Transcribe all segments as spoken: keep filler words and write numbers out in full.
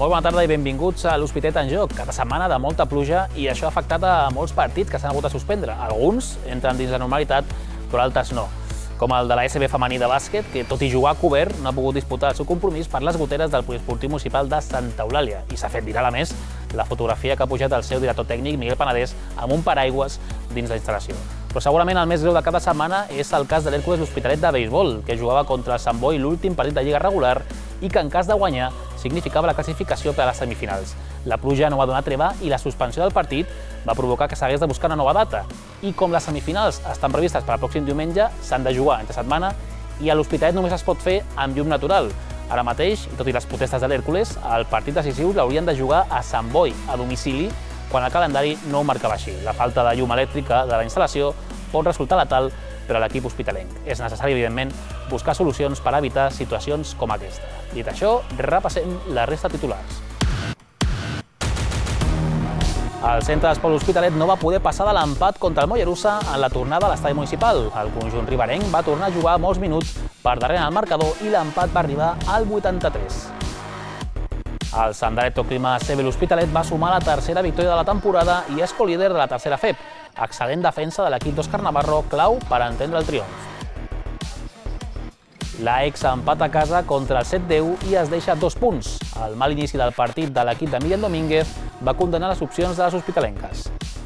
Molt bona tarda i benvinguts a l'Hospitalet en Joc. Cada setmana de molta pluja i això ha afectat a molts partits que s'han hagut de suspendre. Alguns entren dins la normalitat, però altres no. Com el de la S B femení de bàsquet, que tot i jugar a cobert no ha pogut disputar el seu compromís per les goteres del Poliesportiu Municipal de Santa Eulàlia. I s'ha fet viral, a més, la fotografia que ha pujat el seu director tècnic, Miguel Panadés, amb un paraigües dins la instal·lació. Però segurament el més greu de cada setmana és el cas de l'Hèrcules l'Hospitalet de Beisbol, que jugava contra el Sant Boi l'últim partit de Lliga regular i que, en cas de guanyar, significava la classificació per a les semifinals. La pluja no va donar treva i la suspensió del partit va provocar que s'hagués de buscar una nova data. I com les semifinals estan previstes per al pròxim diumenge, s'han de jugar entre setmana i a l'Hospitalet només es pot fer amb llum natural. Ara mateix, i tot i les protestes de l'Hèrcules, el partit decisiu l'haurien de jugar a Sant Boi, a domicili, quan el calendari no ho marcava així. La falta de llum elèctrica de la instal·lació pot resultar letal per a l'equip hospitalenc. És necessari, evidentment, buscar solucions per evitar situacions com aquesta. Dit això, repassem la resta de titulars. El centre d'esport L'Hospitalet no va poder passar de l'empat contra el Mollerussa en la tornada a l'estadi municipal. El conjunt riberenc va tornar a jugar molts minuts per darrere el marcador i l'empat va arribar al vuitanta-tres. El Sandalet Toclima C B L'Hospitalet va sumar la tercera victòria de la temporada i és colíder de la tercera F E P. Excel·lent defensa de l'equip d'Òscar Navarro, clau per entendre el triomf. L'Aex empata a casa contra el set deu i es deixa dos punts. El mal inici del partit de l'equip de Miguel Domínguez va condenar les opcions de les hospitalenques.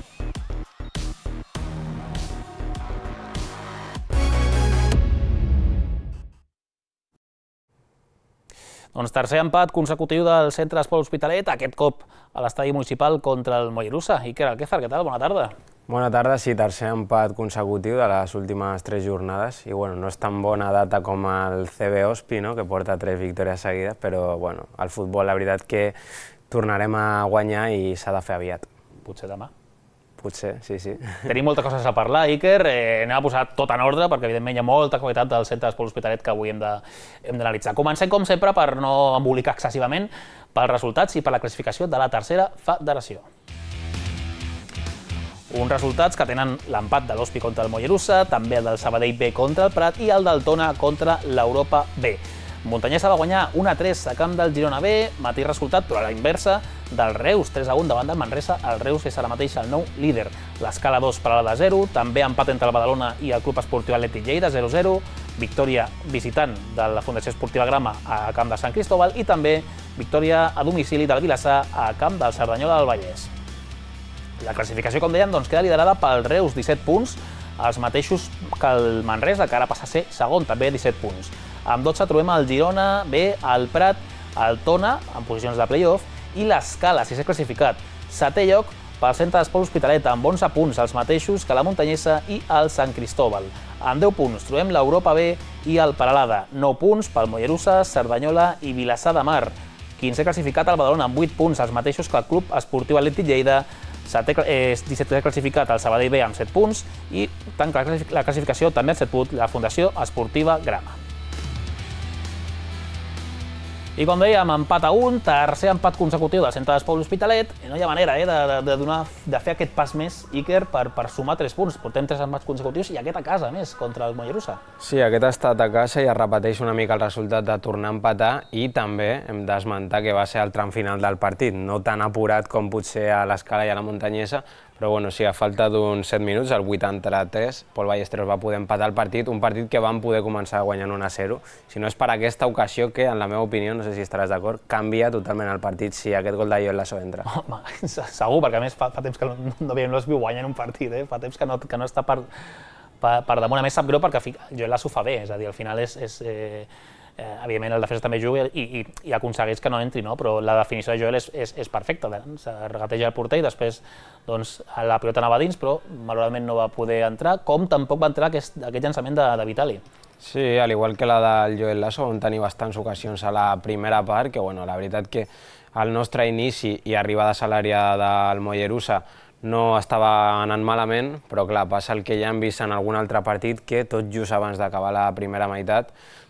Doncs tercer empat consecutiu del centre d'esport L'Hospitalet, aquest cop a l'estadi municipal contra el Mollerussa. Iker Alquézar, què tal? Bona tarda. Bona tarda, sí, tercer empat consecutiu de les últimes tres jornades i bueno, no és tan bona data com el C B Hospi, no?, que porta tres victòries seguides, però bueno, al futbol la veritat que tornarem a guanyar i s'ha de fer aviat. Potser demà. Potser, sí, sí. Tenim moltes coses a parlar, Iker. Eh, anem a posar tot en ordre, perquè evidentment hi ha molta qualitat del centre d'esport L'Hospitalet que avui hem d'analitzar. Comencem, com sempre, per no embolicar excessivament, pels resultats i per la classificació de la tercera federació. Uns resultats que tenen l'empat de l'Hospi contra el Mollerussa, també el del Sabadell B contra el Prat i el del Tona contra l'Europa B. Montanyesa va guanyar un a tres a camp del Girona B, mateix resultat, però a la inversa, del Reus, tres a un davant del Manresa. El Reus és ara mateix el nou líder. L'escala dos per a la de zero, també empat entre el Badalona i el Club Esportiu Atlètic Lleida, zero a zero, victòria visitant de la Fundació Esportiva Grama a camp de Sant Cristóbal i també victòria a domicili del Vilassar a camp del Cerdanyola del Vallès. La classificació, com dèiem, doncs, queda liderada pel Reus, disset punts, els mateixos que el Manresa, que ara passa a ser segon, també disset punts. Amb dotze trobem el Girona B, el Prat, el Tona, en posicions de play-off, i l'Escala, sisè classificat. Setè lloc pel centre d'esport L'Hospitalet, amb onze punts, els mateixos que la Montanyesa i el Sant Cristóbal. Amb deu punts trobem l'Europa B i el Peralada. nou punts pel Mollerussa, Cerdanyola i Vilassar de Mar. quinzè classificat el Badalona, amb vuit punts, els mateixos que el Club Esportiu Atlètic Lleida. dissetè classificat el Sabadell B amb set punts i tanca la classificació també amb set punts la Fundació Esportiva Grama. I com dèiem, empat a un, tercer empat consecutiu del centre d'esport L'Hospitalet, i no hi ha manera eh, de, de, donar, de fer aquest pas més, Iker, per, per sumar tres punts. Portem tres empats consecutius i aquest a casa, més, contra el Mollerussa. Sí, aquest ha estat a casa i es repeteix una mica el resultat de tornar a empatar i també hem d'esmentar que va ser el tram final del partit, no tan apurat com potser a l'Escala i a la Montanyesa, però bueno, sí, a falta d'uns set minuts, al vuitanta-tres, Pol Ballesteros va poder empatar el partit, un partit que van poder començar guanyant un a zero. Si no és per aquesta ocasió que, en la meva opinió, no sé si estaràs d'acord, canvia totalment el partit si aquest gol de Joel Lasso entra. Home, segur, perquè a més fa, fa temps que no, no veiem l'Hospi guanyant un partit, eh? Fa temps que no, que no està per, per, per damunt. A més, sap greu perquè Joel Lasso fa bé, és a dir, al final és... és eh... Eh, evidentment el defensa també juga i, i, i aconsegueix que no entri, no? Però la definició de Joel és, és, és perfecta, se regateja el porter i després doncs, la pilota anava dins, però malauradament no va poder entrar, com tampoc va entrar aquest, aquest llançament de, de Vitali. Sí, al igual que la del Joel Lasso, vam tenir bastants ocasions a la primera part, que bueno, la veritat que el nostre inici i arribada a l'àrea del Mollerussa no estava anant malament, però clar, passa el que ja hem vist en algun altre partit, que tot just abans d'acabar la primera meitat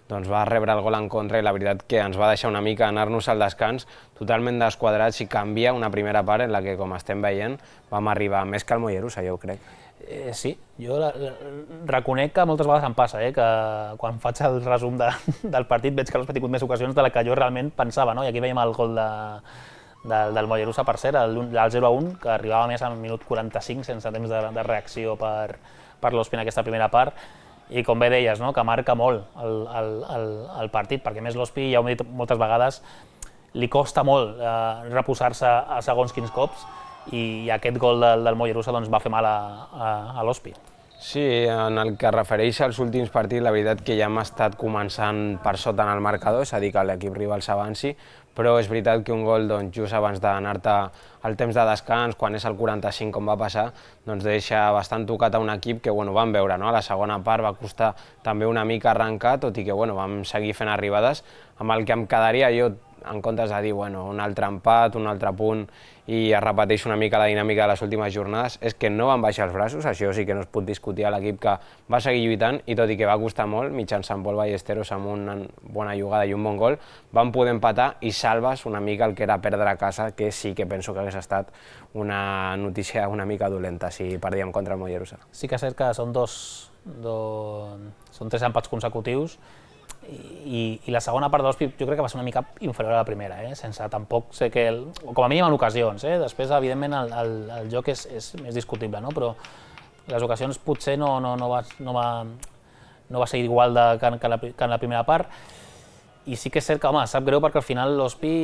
doncs va rebre el gol en contra i la veritat que ens va deixar una mica anar-nos al descans totalment desquadrats i canvia una primera part en la que, com estem veient, vam arribar més que el Mollerussa, jo ho crec. Eh, sí, jo la, la, reconec que moltes vegades em passa, eh, que quan faig el resum de, del partit veig que l'Ospi ha tingut més ocasions de la que jo realment pensava, no? I aquí veiem el gol de, de, del Mollerussa, per cert, el, el zero a un, que arribava més al minut quaranta-cinc sense temps de, de reacció per, per l'Ospi en aquesta primera part, i com bé deies, no? Que marca molt el, el, el, el partit, perquè més l'Ospi, ja ho hem dit moltes vegades, li costa molt eh, reposar-se a segons quins cops, i aquest gol del, del Mollerussa doncs, va fer mal a, a, a l'Ospi. Sí, en el que refereix als últims partits, la veritat que ja hem estat començant per sota en el marcador, és a dir, que l'equip rival s'avanci, però és veritat que un gol doncs, just abans d'anar-te al temps de descans, quan és el quaranta-cinc com va passar, doncs deixa bastant tocat a un equip que bueno, vam veure, no? A la segona part va costar també una mica arrencar, tot i que bueno, vam seguir fent arribades, amb el que em quedaria jo, en comptes de dir bueno, un altre empat, un altre punt i es repeteix una mica la dinàmica de les últimes jornades, és que no van baixar els braços, això sí que no es pot discutir a l'equip que va seguir lluitant i tot i que va costar molt, mitjançant Pol Ballesteros amb una bona jugada i un bon gol, van poder empatar i salves una mica el que era perdre a casa, que sí que penso que hagués estat una notícia una mica dolenta si perdíem contra el Mollerussa. Sí que és cert que són dos, dos són tres empats consecutius, I, i la segona part de l'Ospi jo crec que va ser una mica inferior a la primera, eh? Sense tampoc sé que, el, com a mínim en ocasions, eh? Després evidentment el, el, el joc és, és més discutible, no? Però les ocasions potser no, no, no, va, no, va, no va ser igual de, que, que, la, que en la primera part, i sí que és cert que, home, sap greu perquè al final l'Ospi,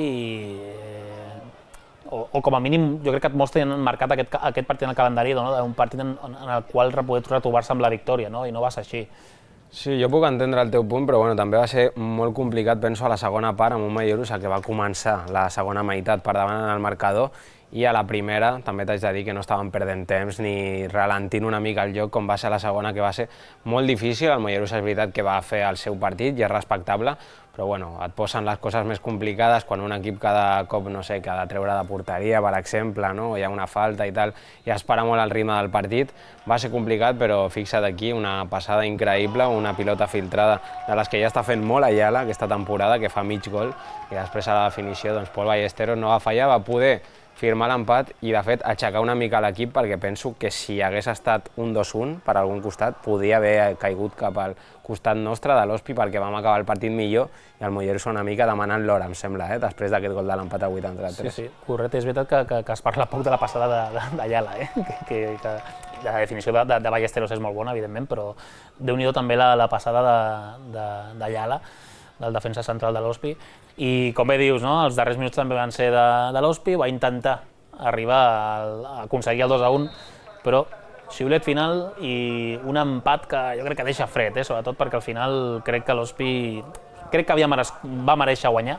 eh, o, o com a mínim jo crec que molts tenen marcat aquest, aquest partit en el calendari, no? Un partit en, en el qual poder retrobar-se amb la victòria, no? I no va ser així. Sí, jo puc entendre el teu punt, però bueno, també va ser molt complicat, penso, a la segona part amb un Mollerussa que va començar la segona meitat per davant en el marcador i a la primera també t'haig de dir que no estaven perdent temps ni ralentint una mica el joc com va ser la segona, que va ser molt difícil. El Mollerussa és veritat que va fer el seu partit i és respectable, però bueno, et posen les coses més complicades quan un equip cada cop, no sé, que ha de treure de porteria, per exemple, no? Hi ha una falta i tal, i es para molt el ritme del partit. Va ser complicat, però fixa't aquí, una passada increïble, una pilota filtrada de les que ja està fent molt Ayala aquesta temporada, que fa mig gol, i després a la definició doncs, Pol Ballesteros no va fallar, va poder firmar l'empat i, de fet, aixecar una mica l'equip, perquè penso que si hagués estat un dos un per algun costat, podia haver caigut cap al costat nostre de l'Ospi, perquè vam acabar el partit millor i el Mollerussa una mica demanant l'hora, em sembla, eh? Després d'aquest gol de l'empat al vuitanta-tres. Sí, sí, correcte, és veritat que, que, que es parla poc de la passada d'Ayala, eh? que, que, que la definició de, de, de Ballesteros és molt bona, evidentment, però déu-n'hi-do també la, la passada d'Ayala, de, del defensa central de l'Ospi, i com bé dius, no? Els darrers minuts també van ser de, de l'Ospi, va intentar arribar a, a aconseguir el dos a un, però xiulet final i un empat que jo crec que deixa fred, eh? Sobretot perquè al final crec que l'Ospi crec que havia mereix, va mereixer guanyar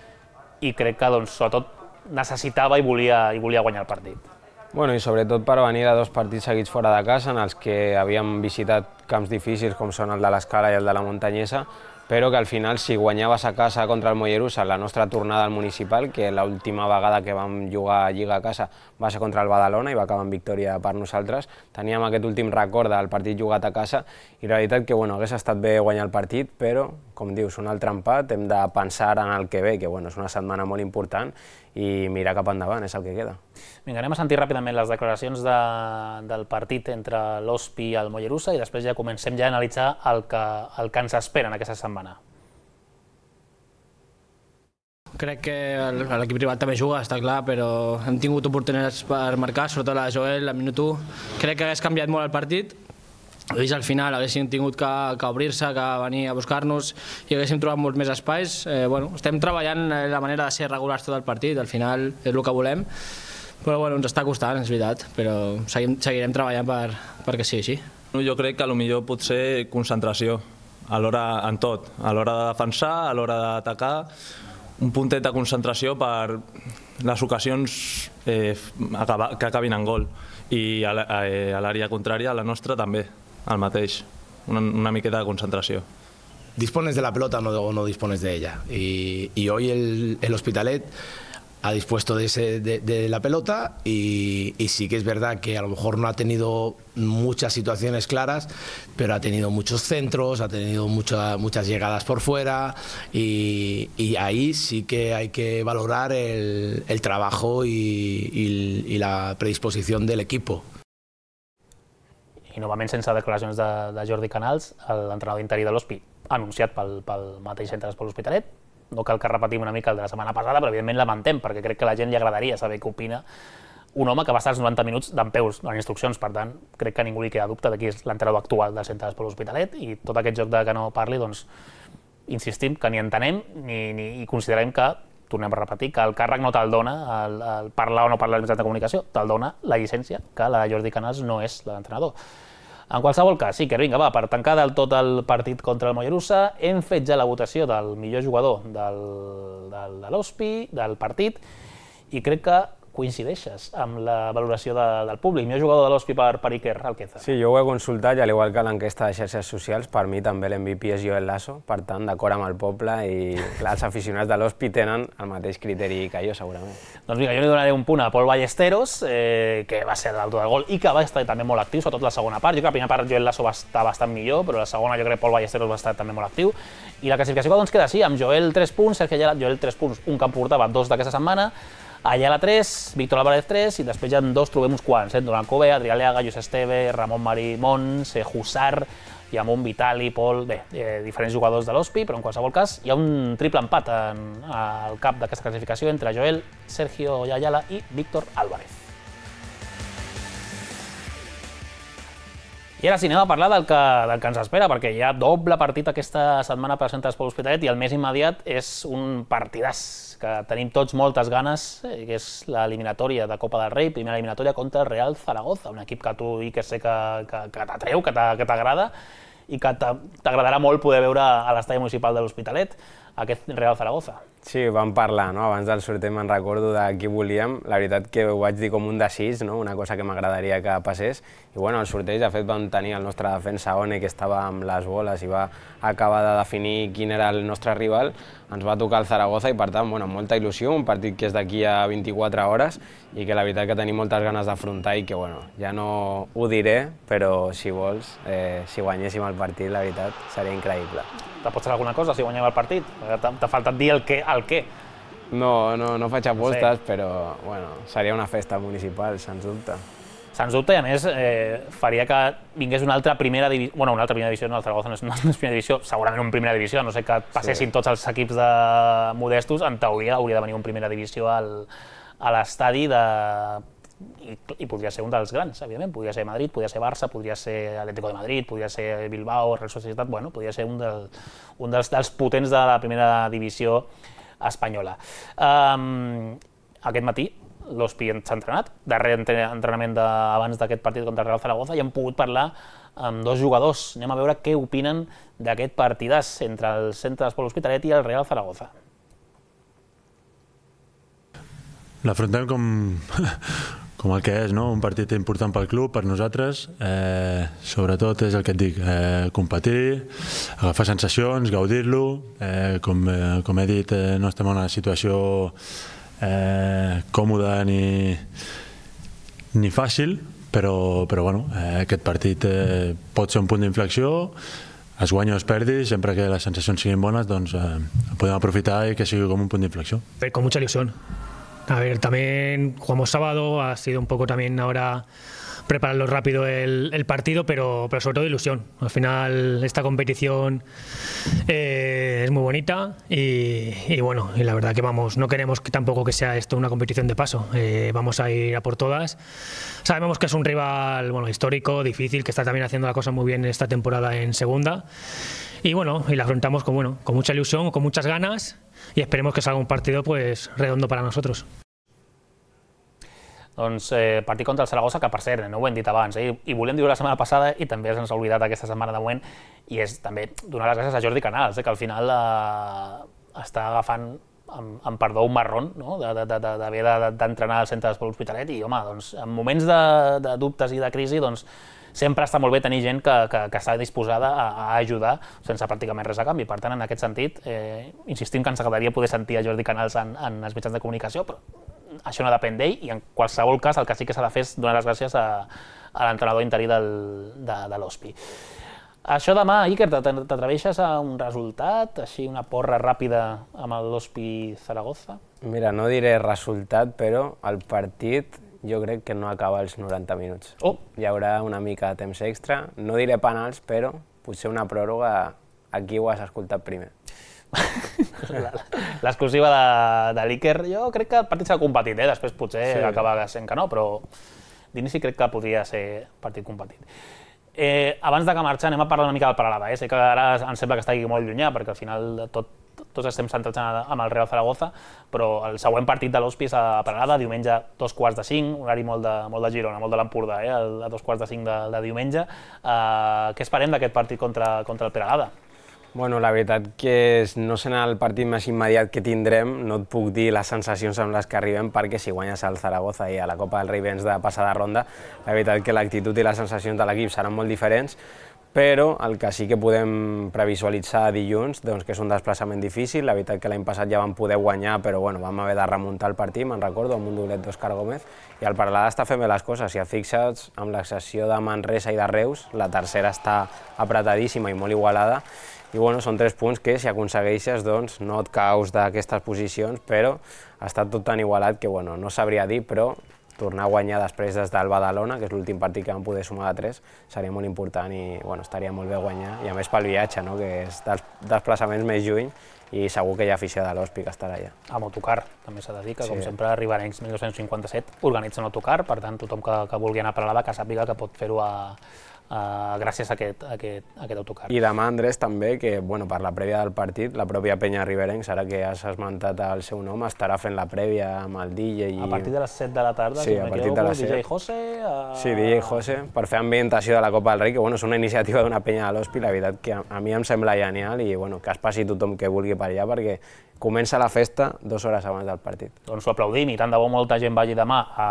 i crec que doncs, sobretot necessitava i volia, i volia guanyar el partit. Bueno, i sobretot per venir de dos partits seguits fora de casa en els que havíem visitat camps difícils com són el de l'Escala i el de la Muntanyesa, però que al final si guanyaves a casa contra el Mollerussa la nostra tornada al municipal, que l'última vegada que vam jugar a Lliga a casa va ser contra el Badalona i va acabar en victòria per nosaltres, teníem aquest últim record del partit jugat a casa i la veritat que bueno, hagués estat bé guanyar el partit, però com dius, un altre empat, hem de pensar en el que ve, que bueno, és una setmana molt important i mirar cap endavant, és el que queda. Vinga, anem a sentir ràpidament les declaracions de, del partit entre l'Ospi i el Mollerussa i després ja comencem ja a analitzar el que, el que ens espera en aquesta setmana. Crec que l'equip rival també juga, està clar, però hem tingut oportunitats per marcar, sobretot la Joel, al minut u. Crec que hagués canviat molt el partit, i al final haguéssim tingut que, que obrir-se, que venir a buscar-nos i haguéssim trobat molts més espais. Eh, bueno, estem treballant la manera de ser regulars tot el partit, al final és el que volem, però bueno, ens està costant, és veritat, però seguim, seguirem treballant per, perquè sigui així. Jo crec que potser pot ser concentració a l'hora en tot, a l'hora de defensar, a l'hora d'atacar, un puntet de concentració per les ocasions eh, que acabin en gol i a l'àrea contrària, a la nostra també, el mateix, una, una miqueta de concentració. Dispones de la pelota o no, no dispones de ella. Y, y hoy el, el Hospitalet ha dispuesto de, ese, de, de la pelota y, y sí que es verdad que a lo mejor no ha tenido muchas situaciones claras, pero ha tenido muchos centros, ha tenido mucha, muchas llegadas por fuera y, y ahí sí que hay que valorar el, el trabajo y, y, y la predisposición del equipo. I novament sense declaracions de, de Jordi Canals, l'entrenador interí de l'Hospi, anunciat pel, pel mateix centre d'Esport L'Hospitalet. No cal que repetim una mica el de la setmana passada, però evidentment lamentem, perquè crec que a la gent li agradaria saber què opina un home que va estar els noranta minuts dempeus en instruccions. Per tant, crec que a ningú li queda dubte de qui és l'entrenador actual del centre d'Esport L'Hospitalet, i tot aquest joc de que no parli, doncs, insistim que ni entenem ni, ni i considerem que, tornem a repetir, que el càrrec no te'l dona, el, el parlar o no parlar als mitjans de comunicació, te'l dona la llicència, que la de Jordi Canals no és la d'entrenador. En qualsevol cas, sí que vinga, va, per tancar del tot el partit contra el Mollerussa, hem fet ja la votació del millor jugador del, del, de l'Hospi, del partit, i crec que coincideixes amb la valoració de, del públic. Millor jugador de l'Hospi per, per Iker Alqueza. Sí, jo ho he consultat i al igual que l'enquesta de xarxes socials, per mi també l'M V P és Joel Lasso, per tant, d'acord amb el poble, i clar, els aficionats de l'Hospi tenen el mateix criteri que jo, segurament. Doncs vinga, jo li donaré un punt a Pol Ballesteros, eh, que va ser l'autor del gol i que va estar també molt actiu, sobretot la segona part. Jo crec que la primera part Joel Lasso va estar bastant millor, però la segona jo crec que Pol Ballesteros va estar també molt actiu. I la classificació doncs queda així, amb Joel tres punts, Sergio Ayala, Joel tres punts, un que en portava dos d'aquesta setmana, Ayala tres, Víctor Álvarez tres, i després ja en dos trobem uns quants, eh? Donald Cové, Adrià Leaga, Lluís Esteve, Ramon Marí Mons, eh, Hussar, hi ha un Vitali, Pol, bé, eh, diferents jugadors de l'Hospi, però en qualsevol cas hi ha un triple empat en, al cap d'aquesta classificació entre Joel, Sergio Ayala i Víctor Álvarez. I ara sí, anem a parlar del que, del que ens espera, perquè hi ha doble partit aquesta setmana per Centre d'Esport L'Hospitalet i el més immediat és un partidàs que tenim tots moltes ganes, eh, que és l'eliminatòria de Copa del Rei, primera eliminatòria contra el Real Zaragoza, un equip que tu i que sé que, que, que t'atreu, que t'agrada i que t'agradarà molt poder veure a l'estadi municipal de l'Hospitalet, aquest Real Zaragoza. Sí, vam parlar, no? Abans del sorteig me'n recordo de qui volíem. La veritat que ho vaig dir com un desig, no? Una cosa que m'agradaria que passés. I bueno, el sorteig, de fet, vam tenir el nostre defensa One, que estava amb les boles i va acabar de definir quin era el nostre rival. Ens va tocar el Zaragoza i, per tant, bueno, molta il·lusió, un partit que és d'aquí a vint-i-quatre hores i que la veritat que tenim moltes ganes d'afrontar i que, bueno, ja no ho diré, però si vols, eh, si guanyéssim el partit, la veritat, seria increïble. T'apostes alguna cosa si guanyem el partit? T'ha faltat dir el què, el què. No, no, no faig apostes, però bueno, seria una festa municipal, sens dubte. Sens dubte, i a més eh, faria que vingués una altra primera divisió, bueno, una altra primera divisió, no, el Zaragoza no és, no és primera divisió, segurament una primera divisió, no sé que passessin sí. Tots els equips de modestos, en teoria hauria de venir una primera divisió al, a l'estadi de... I, i podria ser un dels grans, evidentment, podria ser Madrid, podria ser Barça, podria ser Atlético de Madrid, podria ser Bilbao, Real Societat, bueno, podria ser un, del, un dels, dels potents de la primera divisió espanyola. Um, aquest matí l'Hospi s'ha entrenat, darrer entrenament de, abans d'aquest partit contra el Real Zaragoza, i hem pogut parlar amb dos jugadors. Anem a veure què opinen d'aquest partidàs entre el Centre d'Esport L'Hospitalet i el Real Zaragoza. L'afrontem com, com el que és, no? Un partit important pel club, per nosaltres. Eh, sobretot és el que et dic, eh, competir, agafar sensacions, gaudir-lo. Eh, com, eh, com he dit, eh, no estem en una situació eh, còmoda ni, ni fàcil, però, però bueno, eh, aquest partit eh, pot ser un punt d'inflexió. Es guanya o es perdi, sempre que les sensacions siguin bones, doncs eh, podem aprofitar i que sigui com un punt d'inflexió. Con mucha ilusión. A ver, también jugamos sábado, ha sido un poco también ahora prepararlo rápido el, el partido, pero, pero sobre todo ilusión. Al final esta competición eh, es muy bonita y, y bueno, y la verdad que vamos, no queremos que tampoco que sea esto una competición de paso, eh, vamos a ir a por todas. Sabemos que es un rival bueno, histórico, difícil, que está también haciendo la cosa muy bien esta temporada en segunda. Y bueno, y la afrontamos con, bueno, con mucha ilusión, con muchas ganas y esperemos que salga un partido pues, redondo para nosotros. Doncs eh, partit contra el Zaragoza, que per cert, no ho hem dit abans, eh, i volem dir-ho la setmana passada i també ens ha oblidat aquesta setmana de moment, i és també donar les gràcies a Jordi Canals, eh, que al final eh, està agafant, amb, amb perdó, un marrón, no? d'haver de, de, de, d'entrenar al Centre d'Esport L'Hospitalet i, home, doncs, en moments de, de dubtes i de crisi, doncs, sempre està molt bé tenir gent que, que, que està disposada a, a ajudar sense pràcticament res a canvi. Per tant, en aquest sentit, eh, insistim que ens agradaria poder sentir a Jordi Canals en, en els mitjans de comunicació, però això no depèn d'ell i en qualsevol cas el que sí que s'ha de fer és donar les gràcies a, a l'entrenador interí del, de, de l'O S P I. Això demà, Iker, t'atreveixes a un resultat, així una porra ràpida amb l'O S P I Zaragoza? Mira, no diré resultat, però el partit jo crec que no acaba als noranta minuts. Oh. Hi haurà una mica de temps extra, no diré penals, però potser una pròrroga, aquí ho has escoltat primer. L'exclusiva de, de l'Iker, jo crec que el partit serà competit, eh? Després potser sí. acaba sent que no, però d'inici crec que podria ser partit competit. Eh, abans de que marxar anem a parlar una mica del Peralada, eh? Sé que ara em sembla que està aquí molt llunyà perquè al final tot, tots estem centrats amb el Real Zaragoza, però el següent partit de l'O S P I és a Peralada, diumenge dos quarts de cinc, horari molt de, molt de Girona, molt de l'Empordà, eh? a dos quarts de cinc de, de diumenge. Eh, què esperem d'aquest partit contra, contra el Peralada? Bueno, la veritat que no serà el partit més immediat que tindrem, no et puc dir les sensacions amb les que arribem perquè si guanyes al Zaragoza i a la Copa del Rei vens de passada ronda, la veritat que l'actitud i les sensacions de l'equip seran molt diferents, però el que sí que podem previsualitzar dilluns, doncs, que és un desplaçament difícil, la veritat que l'any passat ja vam poder guanyar, però bueno, vam haver de remuntar el partit, me'n recordo, amb un doblet d'Òscar Gómez, i el Peralada està fent bé les coses, si et fixes, amb l'excepció de Manresa i de Reus, la tercera està apretadíssima i molt igualada, i bueno, són tres punts que si aconsegueixes doncs, no et caus d'aquestes posicions, però ha estat tot tan igualat que bueno, no sabria dir, però tornar a guanyar després des del Badalona, que és l'últim partit que vam poder sumar de tres, seria molt important i bueno, estaria molt bé guanyar, i a més pel viatge, no? Que és dels desplaçaments més lluny, i segur que hi ha afició de l'O S P I que estarà allà. Amb autocar, també s'ha de dir que, sí. Com sempre, Riberencs mil nou-cents cinquanta-set organitza un autocar, per tant, tothom que, que vulgui anar a Peralada que sàpiga que pot fer-ho a, Uh, gràcies a aquest, a, aquest, a aquest autocar. I demà, Andrés, també, que bueno, per la prèvia del partit, la pròpia penya Riberencs, ara que has esmentat el seu nom, estarà fent la prèvia amb el D J. I... A partir de les set de la tarda, sí, si a no partir de les set. D J José... Uh... Sí, D J José, per fer ambientació de la Copa del Rei, que bueno, és una iniciativa d'una penya de l'O S P I, la veritat que a, a mi em sembla genial i bueno, que es passi tothom que vulgui per allà, perquè comença la festa dues hores abans del partit. Doncs ho aplaudim i tant de bo molta gent vagi demà a,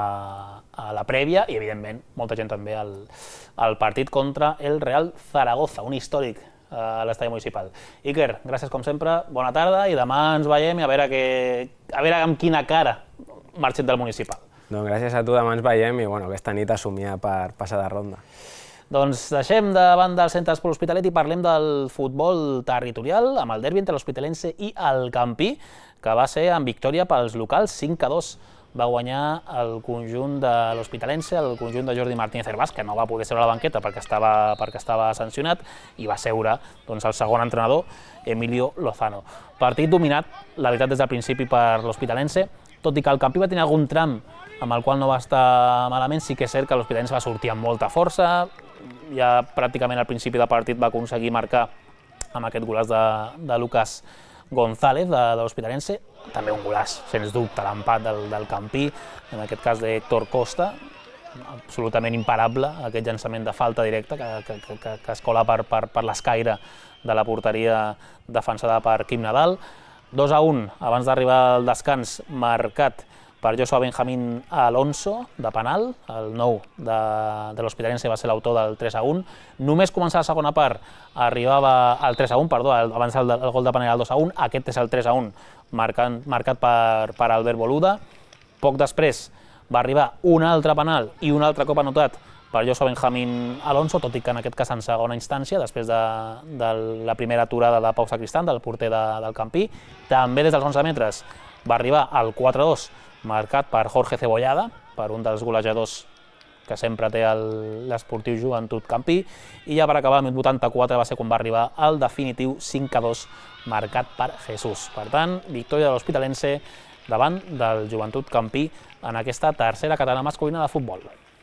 a la prèvia i, evidentment, molta gent també al, al partit contra el Real Zaragoza, un històric a l'estadi municipal. Iker, gràcies com sempre, bona tarda i demà ens veiem i a veure, que, a veure amb quina cara marxem del municipal. Doncs gràcies a tu, demà ens veiem i bueno, aquesta nit a somiar per passar de ronda. Doncs deixem de banda el Centre d'Esport L'Hospitalet i parlem del futbol territorial amb el derbi entre l'Hospitalense i el Campí, que va ser en victòria pels locals cinc a dos. Va guanyar el conjunt de l'Hospitalense, el conjunt de Jordi Martínez Hervás, que no va poder seure a la banqueta perquè estava, perquè estava sancionat, i va seure doncs, el segon entrenador, Emilio Lozano. Partit dominat, la veritat, des del principi per l'Hospitalense, tot i que el Campí va tenir algun tram amb el qual no va estar malament, sí que és cert que l'Hospitalense va sortir amb molta força, ja pràcticament al principi del partit va aconseguir marcar amb aquest golaç de, de Lucas González, de, de l'Hospitalense, també un golaç, sens dubte, l'empat del, del Campí, en aquest cas d'Héctor Costa, absolutament imparable, aquest llançament de falta directa que, que, que, que es cola per, per, per l'escaire de la porteria defensada per Quim Nadal. dos a un, abans d'arribar al descans, marcat per Joshua Benjamín Alonso, de penal, el nou de, de l'Hospitalense va ser l'autor del tres a un. Només començar la segona part, arribava al tres a un, perdó, abans el, el gol de penal el dos a un, aquest és el tres a un, marcat, marcat per, per Albert Boluda. Poc després va arribar un altre penal i un altre cop anotat per Joshua Benjamín Alonso, tot i que en aquest cas en segona instància, després de, de la primera aturada de Pau Sacristán, del porter de, del Campí. També des dels onze metres va arribar al quatre a dos, marcat per Jorge Cebollada, per un dels golejadors que sempre té l'Esportiu Joventut Campí, i ja per acabar el minut vuitanta-quatre va ser quan va arribar el definitiu cinc a dos, marcat per Jesús. Per tant, victòria de l'Hospitalense davant del Joventut Campí en aquesta tercera catalana masculina de futbol.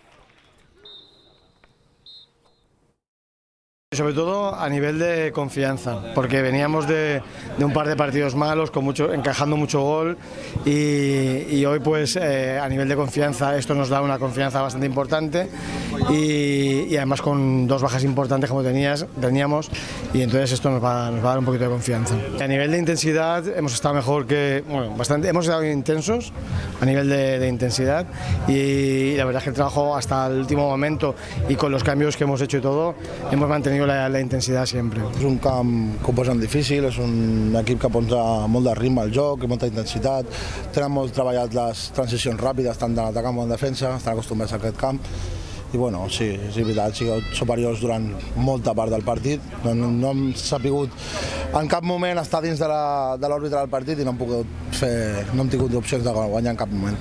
Sobre todo a nivel de confianza, porque veníamos de, de un par de partidos malos, con mucho, encajando mucho gol, y, y hoy pues eh, a nivel de confianza esto nos da una confianza bastante importante, y, y además con dos bajas importantes como tenías, teníamos, y entonces esto nos va, nos va a dar un poquito de confianza. A nivel de intensidad hemos estado mejor que, bueno, bastante, hemos estado intensos a nivel de, de intensidad, y la verdad es que el trabajo hasta el último momento y con los cambios que hemos hecho y todo, hemos mantenido la, la intensidad siempre. És un camp composant difícil, és un equip que posa molt de ritme al joc i molta intensitat, tenen molt treballat les transicions ràpides tant en atac com en defensa, estan acostumats a aquest camp i bueno, sí, és veritat, sí, superiors durant molta part del partit, no, no, no hem sapigut en cap moment estar dins de l'òrbita del partit i no hem pogut fer, no hem tingut opcions de guanyar en cap moment.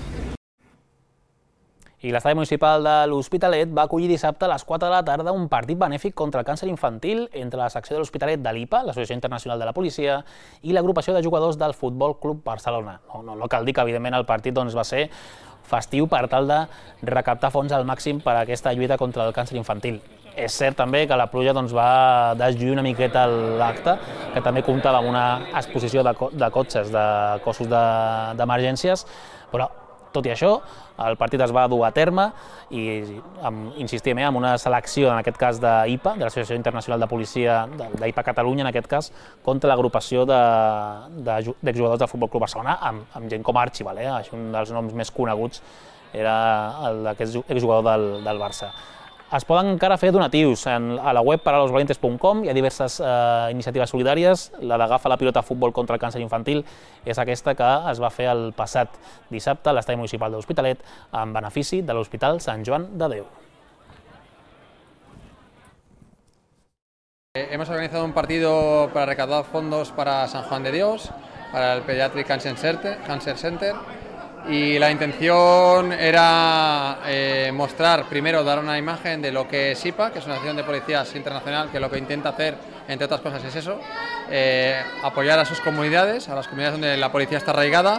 I l'estadi municipal de l'Hospitalet va acollir dissabte a les quatre de la tarda un partit benèfic contra el càncer infantil entre la secció de l'Hospitalet de l'I P A, l'Associació Internacional de la Policia, i l'agrupació de jugadors del Futbol Club Barcelona. No, no, no cal dir que, evidentment, el partit doncs, va ser festiu per tal de recaptar fons al màxim per a aquesta lluita contra el càncer infantil. És cert també que la pluja doncs, va deslluir una miqueta l'acte, que també comptava amb una exposició de, co de cotxes, de cossos d'emergències, però tot i això, el partit es va dur a terme i, amb, insistim, eh, amb una selecció, en aquest cas d'I P A, de l'Associació Internacional de Policia, d'I P A Catalunya, en aquest cas, contra l'agrupació d'exjugadors del Futbol Club Barcelona, amb, amb gent com Archibald, eh? Un dels noms més coneguts era aquest exjugador del, del Barça. Es poden encara fer donatius. A la web paralosvalientes punt com hi ha diverses eh, iniciatives solidàries. La d'Agafa la pilota a futbol contra el càncer infantil és aquesta que es va fer el passat dissabte a l'estadi municipal de l'Hospitalet en benefici de l'Hospital Sant Joan de Déu. Hemos organizado un partido para recaudar fondos para San Juan de Dios, para el Pediatric Cancer Center, Cancer Center. Y la intención era eh, mostrar, primero dar una imagen de lo que es I P A, que es una asociación de policías internacional, que lo que intenta hacer, entre otras cosas, es eso, eh, apoyar a sus comunidades, a las comunidades donde la policía está arraigada.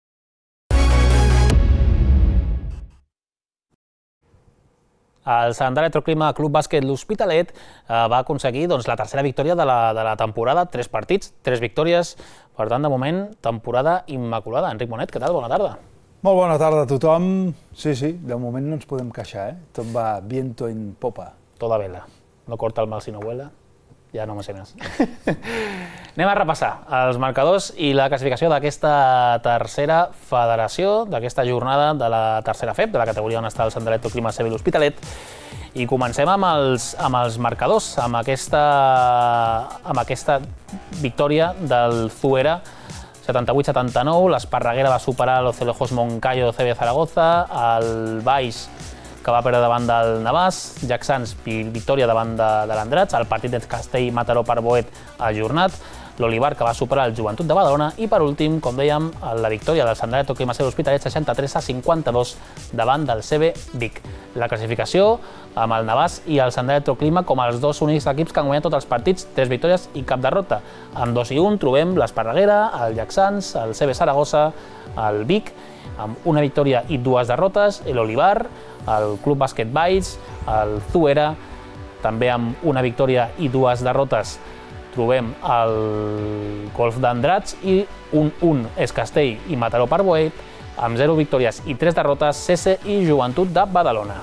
El Sant Electroclima Club Bàsquet L'Hospitalet eh, va aconseguir doncs, la tercera victòria de la, de la temporada, tres partits, tres victòries, per tant, de moment, temporada immaculada. Enric Monet, què tal? Bona tarda. Molt bona tarda a tothom. Sí, sí, de moment no ens podem queixar, eh? Tot va viento en popa. Toda vela. No corta el mal si no vuela. Ja no me sé més. Anem a repassar els marcadors i la classificació d'aquesta tercera federació, d'aquesta jornada de la tercera F E P, de la categoria on està el Sant Electroclima C B L'Hospitalet. I comencem amb els, amb els marcadors, amb aquesta, amb aquesta victòria del Zuera, setanta-vuit setanta-nou, l'Esparreguera va superar l'Ocelojos Moncayo de C B Zaragoza, el Baix, que va perdre davant del Navàs, Jacksans, victòria davant de, de l'Andrats, el partit de Castell Mataró per Boet ajornat, l'Olivar, que va superar el Joventut de Badalona, i per últim, com dèiem, la victòria del Sant Electroclima C B L'Hospitalet, seixanta-tres a cinquanta-dos davant del C B Vic. La classificació amb el Navàs i el Sant Electroclima com els dos únics equips que han guanyat tots els partits, tres victòries i cap derrota. Amb dos i un trobem l'Esparreguera, el Jacksans, el C B Saragossa, el Vic, amb una victòria i dues derrotes, l'Olivar, el Club Bàsquet Baix, el Zuera, també amb una victòria i dues derrotes trobem el Golf d'Andrats i un un és Castell i Mataró per Boet, amb zero victòries i tres derrotes, C S i Joventut de Badalona.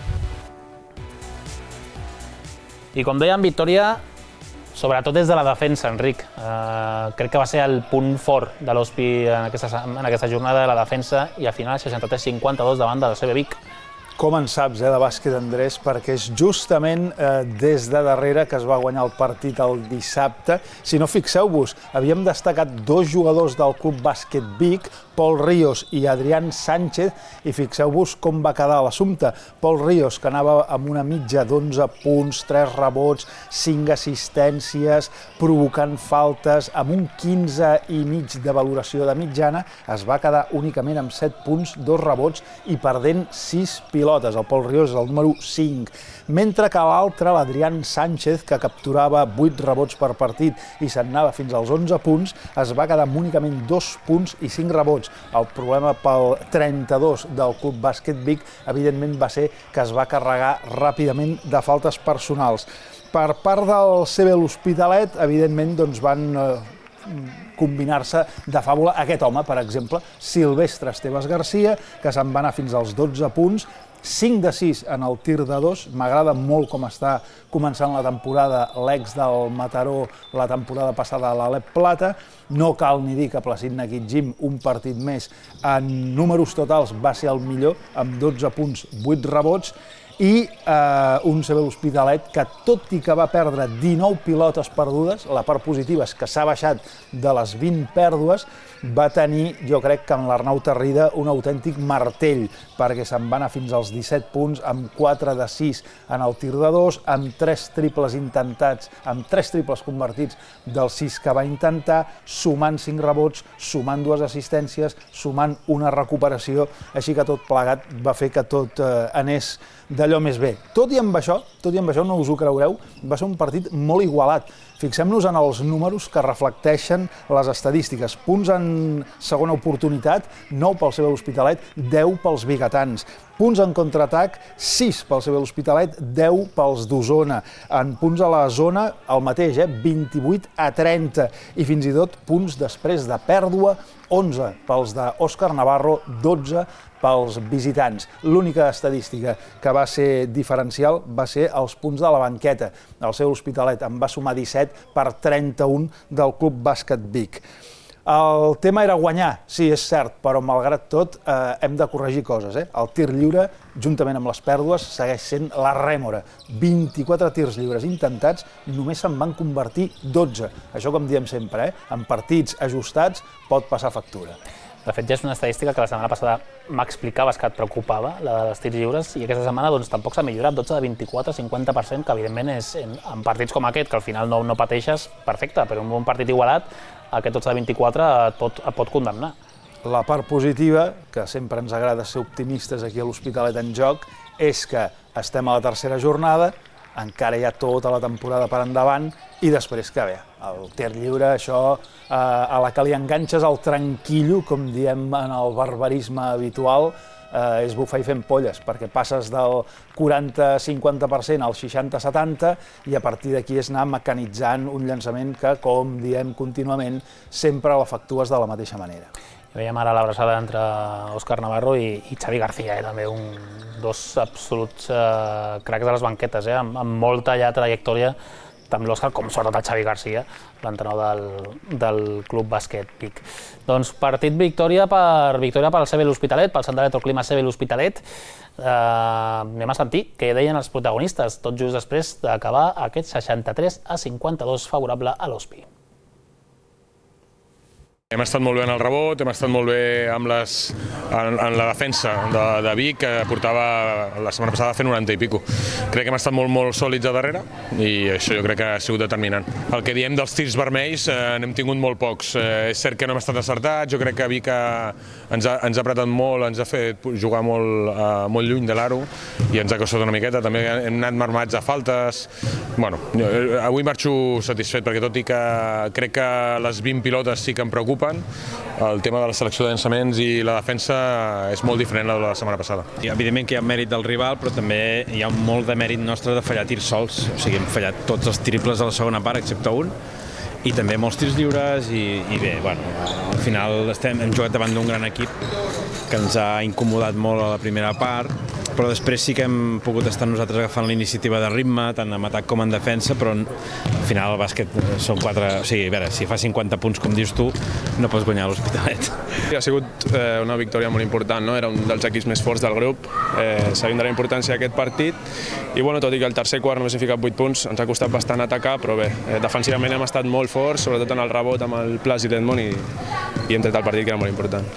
I com dèiem, victòria sobretot des de la defensa, Enric. Eh, crec que va ser el punt fort de l'Hospi en, en aquesta jornada de la defensa i al final seixanta-tres cinquanta-dos davant del C B Vic. Com en saps, eh, de bàsquet, Andrés, perquè és justament eh, des de darrere que es va guanyar el partit el dissabte. Si no, fixeu-vos, havíem destacat dos jugadors del Club Bàsquet Vic, Pol Ríos i Adrián Sánchez, i fixeu-vos com va quedar l'assumpte. Pol Ríos, que anava amb una mitja d'onze punts, tres rebots, cinc assistències, provocant faltes, amb un quinze i mig de valoració de mitjana, es va quedar únicament amb set punts, dos rebots i perdent sis pilotes. El Pol Ríos és el número cinc. Mentre que l'altre, l'Adrián Sánchez, que capturava vuit rebots per partit i se'n anava fins als onze punts, es va quedar amb únicament dos punts i cinc rebots. El problema pel trenta-dos del Club Bàsquet Vic, evidentment, va ser que es va carregar ràpidament de faltes personals. Per part del C B L'Hospitalet, evidentment, doncs van eh, combinar-se de fàbula aquest home, per exemple, Silvestre Esteves Garcia, que se'n va anar fins als dotze punts, cinc de sis en el tir de dos. M'agrada molt com està començant la temporada l'ex del Mataró la temporada passada a l'Alep Plata. No cal ni dir que Placid Naquitjim, un partit més, en números totals va ser el millor, amb dotze punts, vuit rebots, i eh, un C B l'Hospitalet que, tot i que va perdre dinou pilotes perdudes, la part positiva és que s'ha baixat de les vint pèrdues, va tenir, jo crec que en l'Arnau Tarrida, un autèntic martell, perquè se'n va anar fins als disset punts, amb quatre de sis en el tir de dos, amb tres triples intentats, amb tres triples convertits dels sis que va intentar, sumant cinc rebots, sumant dues assistències, sumant una recuperació, així que tot plegat va fer que tot eh, anés d'allò més bé. Tot i amb això, tot i amb això, no us ho creureu, va ser un partit molt igualat. Fixem-nos en els números que reflecteixen les estadístiques. Punts en segona oportunitat, nou pel C B l'Hospitalet, deu pels biguetans. Punts en contraatac, sis pel C B l'Hospitalet, deu pels d'Osona. En punts a la zona, el mateix, eh? vint-i-vuit a trenta. I fins i tot punts després de pèrdua, onze pels d'Òscar Navarro, dotze pels visitants. L'única estadística que va ser diferencial va ser els punts de la banqueta. El C B l'Hospitalet en va sumar disset per trenta-un del Club Bàsquet Vic. El tema era guanyar, sí, és cert, però malgrat tot eh, hem de corregir coses. Eh? El tir lliure, juntament amb les pèrdues, segueix sent la rèmora. vint-i-quatre tirs lliures intentats, només se'n van convertir dotze. Això, com diem sempre, eh? En partits ajustats pot passar factura. De fet, ja és una estadística que la setmana passada m'explicaves que et preocupava, la dels tirs lliures, i aquesta setmana doncs, tampoc s'ha millorat, dotze de vint-i-quatre, cinquanta per cent, que evidentment és en, en partits com aquest, que al final no, no pateixes, perfecte, però en un partit igualat, aquest dotze de vint-i-quatre et pot, et pot condemnar. La part positiva, que sempre ens agrada ser optimistes aquí a l'Hospitalet en joc, és que estem a la tercera jornada, encara hi ha tota la temporada per endavant, i després que bé, el tir lliure, això, eh, a la que li enganxes el tranquillo, com diem en el barbarisme habitual, eh, és bufar i fent polles, perquè passes del quaranta a cinquanta per cent al seixanta a setanta i a partir d'aquí és anar mecanitzant un llançament que, com diem contínuament, sempre l'efectues de la mateixa manera. Veiem ara l'abraçada entre Òscar Navarro i, i Xavi García, eh, també un, dos absoluts eh, cracs de les banquetes, eh, amb, amb molta ja trajectòria, tant l'Òscar com sobretot el Xavi García, l'entrenador del, del Club Bàsquet Vic. Doncs partit victòria per victòria pel C B l'Hospitalet, pel Sant Electroclima C B l'Hospitalet. Eh, anem a sentir què deien els protagonistes, tot just després d'acabar aquest seixanta-tres a cinquanta-dos favorable a l'Hospi. Hem estat molt bé en el rebot, hem estat molt bé amb les, en, en la defensa de, de Vic, que portava la setmana passada a fer noranta i pico. Crec que hem estat molt, molt sòlids a darrere i això jo crec que ha sigut determinant. El que diem dels tirs vermells, eh, n'hem tingut molt pocs. Eh, és cert que no hem estat acertats, jo crec que Vic ha, ens, ha, ens ha apretat molt, ens ha fet jugar molt, eh, molt lluny de l'aro i ens ha costat una miqueta. També hem anat marmats a faltes. Bueno, jo, avui marxo satisfet perquè tot i que crec que les vint pilotes sí que em preocupen, el tema de la selecció de llançaments i la defensa és molt diferent de la setmana passada. Evidentment que hi ha mèrit del rival, però també hi ha molt de mèrit nostre de fallar tirs sols. O sigui, hem fallat tots els triples a la segona part, excepte un, i també molts tirs lliures i, i bé, bueno, al final estem, hem jugat davant d'un gran equip que ens ha incomodat molt a la primera part, però després sí que hem pogut estar nosaltres agafant la iniciativa de ritme, tant en atac com en defensa, però al final el bàsquet són quatre... O sigui, a veure, si fa cinquanta punts, com dius tu, no pots guanyar l'Hospitalet. Ha sigut eh, una victòria molt important, no? Era un dels equips més forts del grup, eh, sabent de la importància d'aquest partit, i bueno, tot i que el tercer quart només hem ficat vuit punts, ens ha costat bastant atacar, però bé, eh, defensivament hem estat molt forts, sobretot en el rebot amb el Plàcid Edmond, i, i hem tret el partit, que era molt important.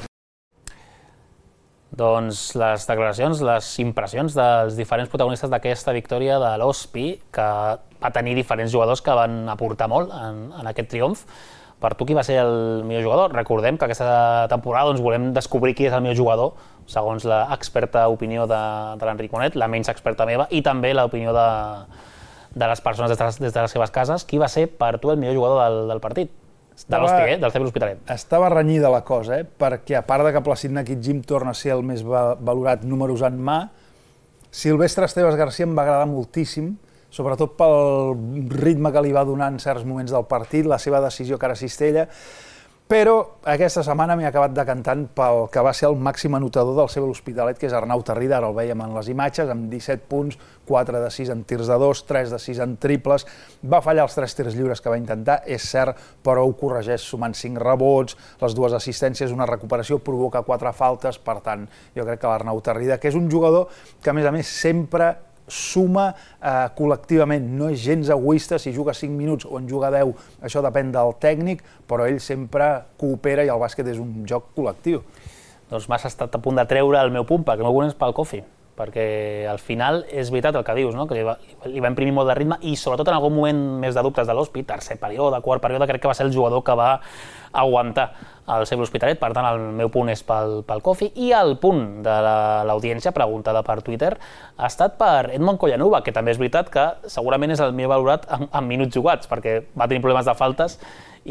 Doncs les declaracions, les impressions dels diferents protagonistes d'aquesta victòria de l'Hospi, que va tenir diferents jugadors que van aportar molt en, en aquest triomf. Per tu, qui va ser el millor jugador? Recordem que aquesta temporada doncs, volem descobrir qui és el millor jugador, segons l'experta opinió de, de l'Enric Monet, la menys experta meva, i també l'opinió de, de les persones des de, les, des de les seves cases. Qui va ser per tu el millor jugador del, del partit? De l'Hospi, eh? Del C B l'Hospitalet. Estava renyida la cosa, eh? Perquè a part de que Placid Naquitjim torna a ser el més valorat números en mà, Silvestre Esteves García em va agradar moltíssim, sobretot pel ritme que li va donar en certs moments del partit, la seva decisió cara a cistella, Però aquesta setmana m'he acabat decantant pel que va ser el màxim anotador del seu L'Hospitalet, que és Arnau Tarrida, ara el veiem en les imatges, amb disset punts, quatre de sis en tirs de dos, tres de sis en triples, va fallar els tres tirs lliures que va intentar, és cert, però ho corregeix sumant cinc rebots, les dues assistències, una recuperació, provoca quatre faltes, per tant, jo crec que l'Arnau Tarrida, que és un jugador que a més a més sempre suma eh, col·lectivament, no és gens egoista, si juga cinc minuts o en juga deu, això depèn del tècnic, però ell sempre coopera i el bàsquet és un joc col·lectiu. Doncs m'has estat a punt de treure el meu punt, perquè el meu punt és pel Kofi, perquè al final és veritat el que dius, no? Que li va, li va imprimir molt de ritme i sobretot en algun moment més de dubtes de l'Hospi, tercer període, quart període, crec que va ser el jugador que va aguantar el seu L'Hospitalet, per tant el meu punt és pel, pel Kofi, i el punt de l'audiència preguntada per Twitter ha estat per Edmond Collanuva, que també és veritat que segurament és el millor valorat en, en minuts jugats, perquè va tenir problemes de faltes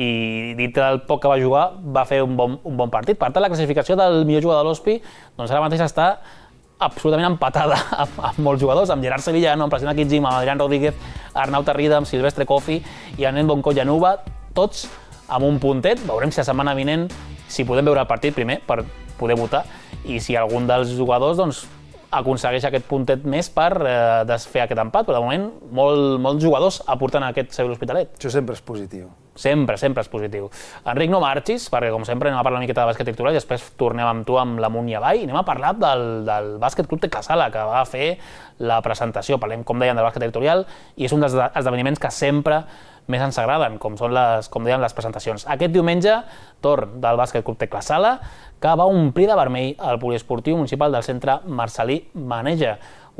i dintre del poc que va jugar va fer un bon, un bon partit. Per tant, la classificació del millor jugador de l'Hospi doncs ara mateix està absolutament empatada amb, amb molts jugadors, amb Gerard Sevillano, amb President Kitzim, amb Adrián Rodríguez, Arnau Tarrida, amb Silvestre Kofi i amb Edmond Collanuva, tots amb un puntet. Veurem si la setmana vinent si podem veure el partit primer per poder votar i si algun dels jugadors doncs, aconsegueix aquest puntet més per eh, desfer aquest empat, però de moment molt, molts jugadors aporten aquest seu L'Hospitalet. Això sempre és positiu. Sempre, sempre és positiu. Enric, no marxis, perquè com sempre anem a parlar una miqueta de bàsquet territorial i després tornem amb tu amb l'Amunt i Avall i anem a parlar del, del Bàsquet Club Teclasala, que va fer la presentació. Parlem, com deien, del bàsquet territorial i és un dels esdeveniments que sempre més ens agraden, com són les, com deien, les presentacions. Aquest diumenge, torn del Bàsquet Club Teclasala, que va omplir de vermell el poliesportiu municipal del centre Marcel·lí Maneja.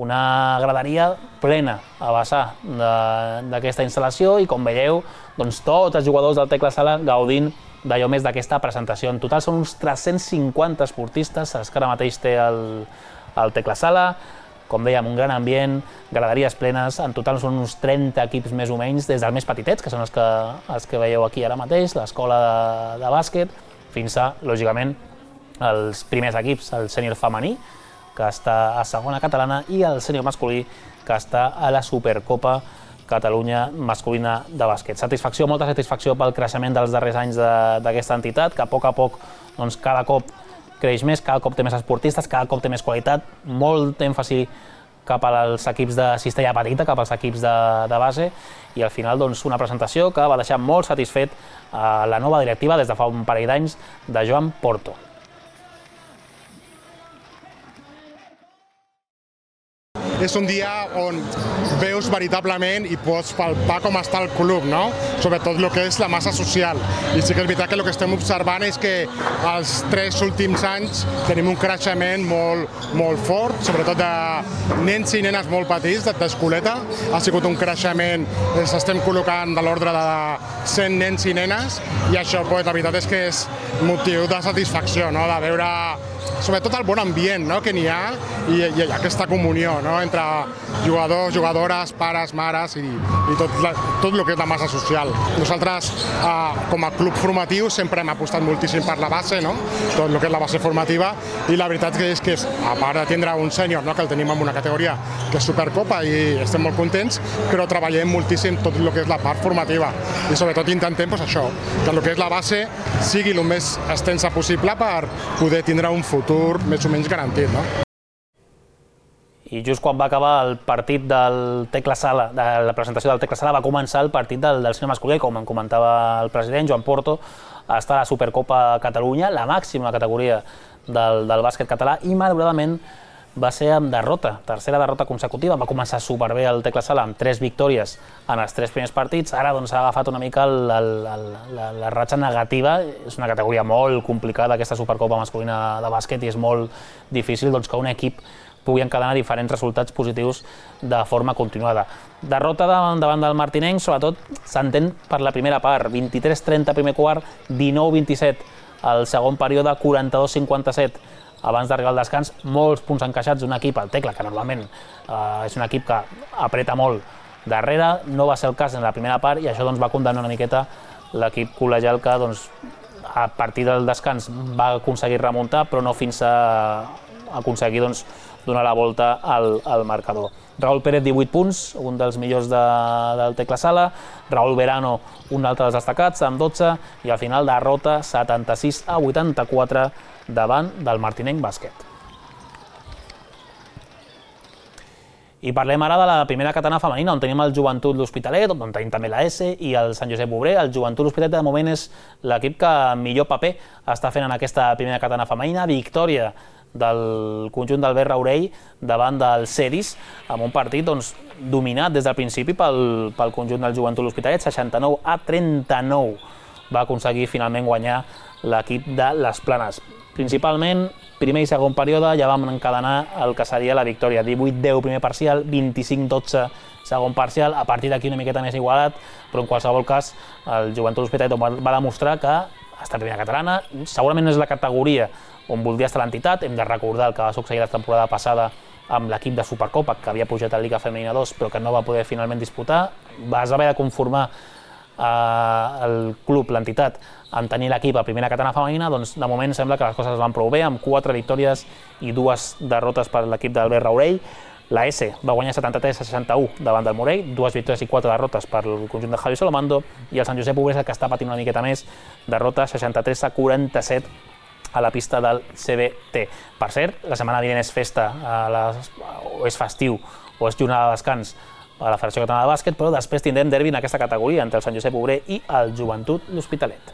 Una graderia plena a vessar d'aquesta instal·lació i, com veieu, doncs, tots els jugadors del Teclasala gaudint d'allò més d'aquesta presentació. En total són uns tres-cents cinquanta esportistes els que ara mateix té el, el Teclasala. Com dèiem, un gran ambient, graderies plenes, en total són uns trenta equips més o menys, des dels més petitets, que són els que, els que veieu aquí ara mateix, l'escola de, de bàsquet, fins a, lògicament, els primers equips, el sènior femení, que està a segona catalana, i el sènior masculí, que està a la Supercopa Catalunya masculina de bàsquet. Satisfacció, molta satisfacció pel creixement dels darrers anys d'aquesta entitat, que a poc a poc, doncs, cada cop creix més, cada cop té més esportistes, cada cop té més qualitat, molt èmfasi cap als equips de cistella petita, cap als equips de, de base, i al final doncs, una presentació que va deixar molt satisfet a la nova directiva des de fa un parell d'anys de Joan Porto. És un dia on veus veritablement i pots palpar com està el club, no? Sobretot el que és la massa social. I sí que és veritat que el que estem observant és que els tres últims anys tenim un creixement molt, molt fort, sobretot de nens i nenes molt petits, d'escoleta. Ha sigut un creixement, ens estem col·locant de l'ordre de cent nens i nenes, i això, pues, la veritat és que és motiu de satisfacció, no? De veure sobretot el bon ambient, no? Que n'hi ha i, i aquesta comunió, no? Entre jugadors, jugadores, pares, mares i, i tot, la, tot el que és la massa social. Nosaltres, eh, com a club formatiu, sempre hem apostat moltíssim per la base, no? Tot el que és la base formativa, i la veritat és que, és, a part de tindre un sènior, no? Que el tenim en una categoria que és Supercopa i estem molt contents, però treballem moltíssim tot el que és la part formativa i sobretot intentem, pues, això, que el que és la base sigui el més extensa possible per poder tindre un futur més o menys garantit, no? I just quan va acabar el partit del Teclasala, de la presentació del Teclasala, va començar el partit del, del sènior masculí, com en comentava el president, Joan Porto, està a la Supercopa Catalunya, la màxima categoria del, del bàsquet català, i malauradament va ser amb derrota, tercera derrota consecutiva. Va començar superbé el Teclasala amb tres victòries en els tres primers partits, ara doncs ha agafat una mica el, el, el, la, la ratxa negativa. És una categoria molt complicada aquesta Supercopa masculina de bàsquet i és molt difícil doncs, que un equip pugui encadenar diferents resultats positius de forma continuada. Derrota davant, davant del martinenc, sobretot s'entén per la primera part, vint-i-tres trenta primer quart, dinou vint-i-set al segon període, quaranta-dos cinquanta-set abans d'arribar al descans, molts punts encaixats d'un equip, el Tecla, que normalment eh, és un equip que apreta molt darrere, no va ser el cas en la primera part i això doncs, va condemnar una miqueta l'equip col·legial que doncs, a partir del descans va aconseguir remuntar, però no fins a aconseguir doncs, donar la volta al, al marcador. Raúl Pérez, divuit punts, un dels millors de, del Tecla Sala. Raúl Verano, un altre dels destacats, amb dotze. I al final, derrota setanta-sis a vuitanta-quatre davant del Martinenc Bàsquet. I parlem ara de la primera catalana femenina, on tenim el Joventut L'Hospitalet, on tenim també la S i el Sant Josep Obrer. El Joventut L'Hospitalet de moment és l'equip que millor paper està fent en aquesta primera catalana femenina. Victòria del conjunt d'Albert Raurell davant del Cedis, amb un partit doncs, dominat des del principi pel, pel conjunt del Joventut L'Hospitalet, seixanta-nou a trenta-nou. Va aconseguir finalment guanyar l'equip de les Planes. Principalment, primer i segon període ja vam encadenar el que seria la victòria. divuit deu primer parcial, vint-i-cinc dotze segon parcial, a partir d'aquí una miqueta més igualat, però en qualsevol cas el Joventut L'Hospitalet va demostrar que està primera catalana, segurament no és la categoria on voldria estar l'entitat. Hem de recordar el que va succeir la temporada passada amb l'equip de Supercopa, que havia pujat a Lliga Femenina dos, però que no va poder finalment disputar. Va haver de conformar eh, el club, l'entitat, en tenir l'equip a primera catalana femenina. Doncs de moment sembla que les coses van prou bé, amb quatre victòries i dues derrotes per l'equip d'Albert Raurell. La S va guanyar setanta-tres a seixanta-u davant del Morell, dues victòries i quatre derrotes per el conjunt de Javi Solomando, i el Sant Josep Obrer és el que està patint una miqueta més, derrota seixanta-tres a quaranta-set a la pista del C B T. Per cert, la setmana vinent és festa, a les, o és festiu, o és jornada de descans a la Federació Catalana de Bàsquet, però després tindrem derbi en aquesta categoria entre el Sant Josep Obrer i el Joventut L'Hospitalet.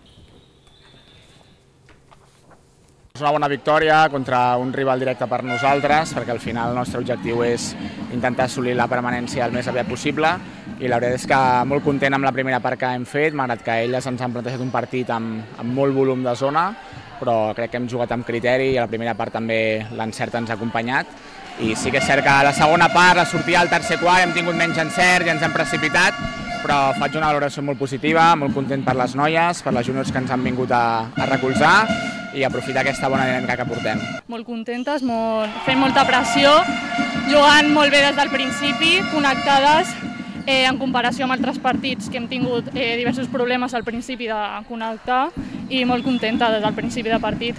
És una bona victòria contra un rival directe per nosaltres, perquè al final el nostre objectiu és intentar assolir la permanència el més aviat possible, i la veritat és que molt content amb la primera part que hem fet, malgrat que elles ens han plantejat un partit amb, amb molt volum de zona, però crec que hem jugat amb criteri i a la primera part també l'encert ens ha acompanyat. I sí que és cert que a la segona part, a sortir al tercer quart, hem tingut menys encert i ens hem precipitat, però faig una valoració molt positiva, molt content per les noies, per les juniors que ens han vingut a, a recolzar i aprofitar aquesta bona dinàmica que portem. Molt contentes, molt, fent molta pressió, jugant molt bé des del principi, connectades, eh, en comparació amb altres partits que hem tingut eh, diversos problemes al principi de connectar, i molt contenta des del principi de partit.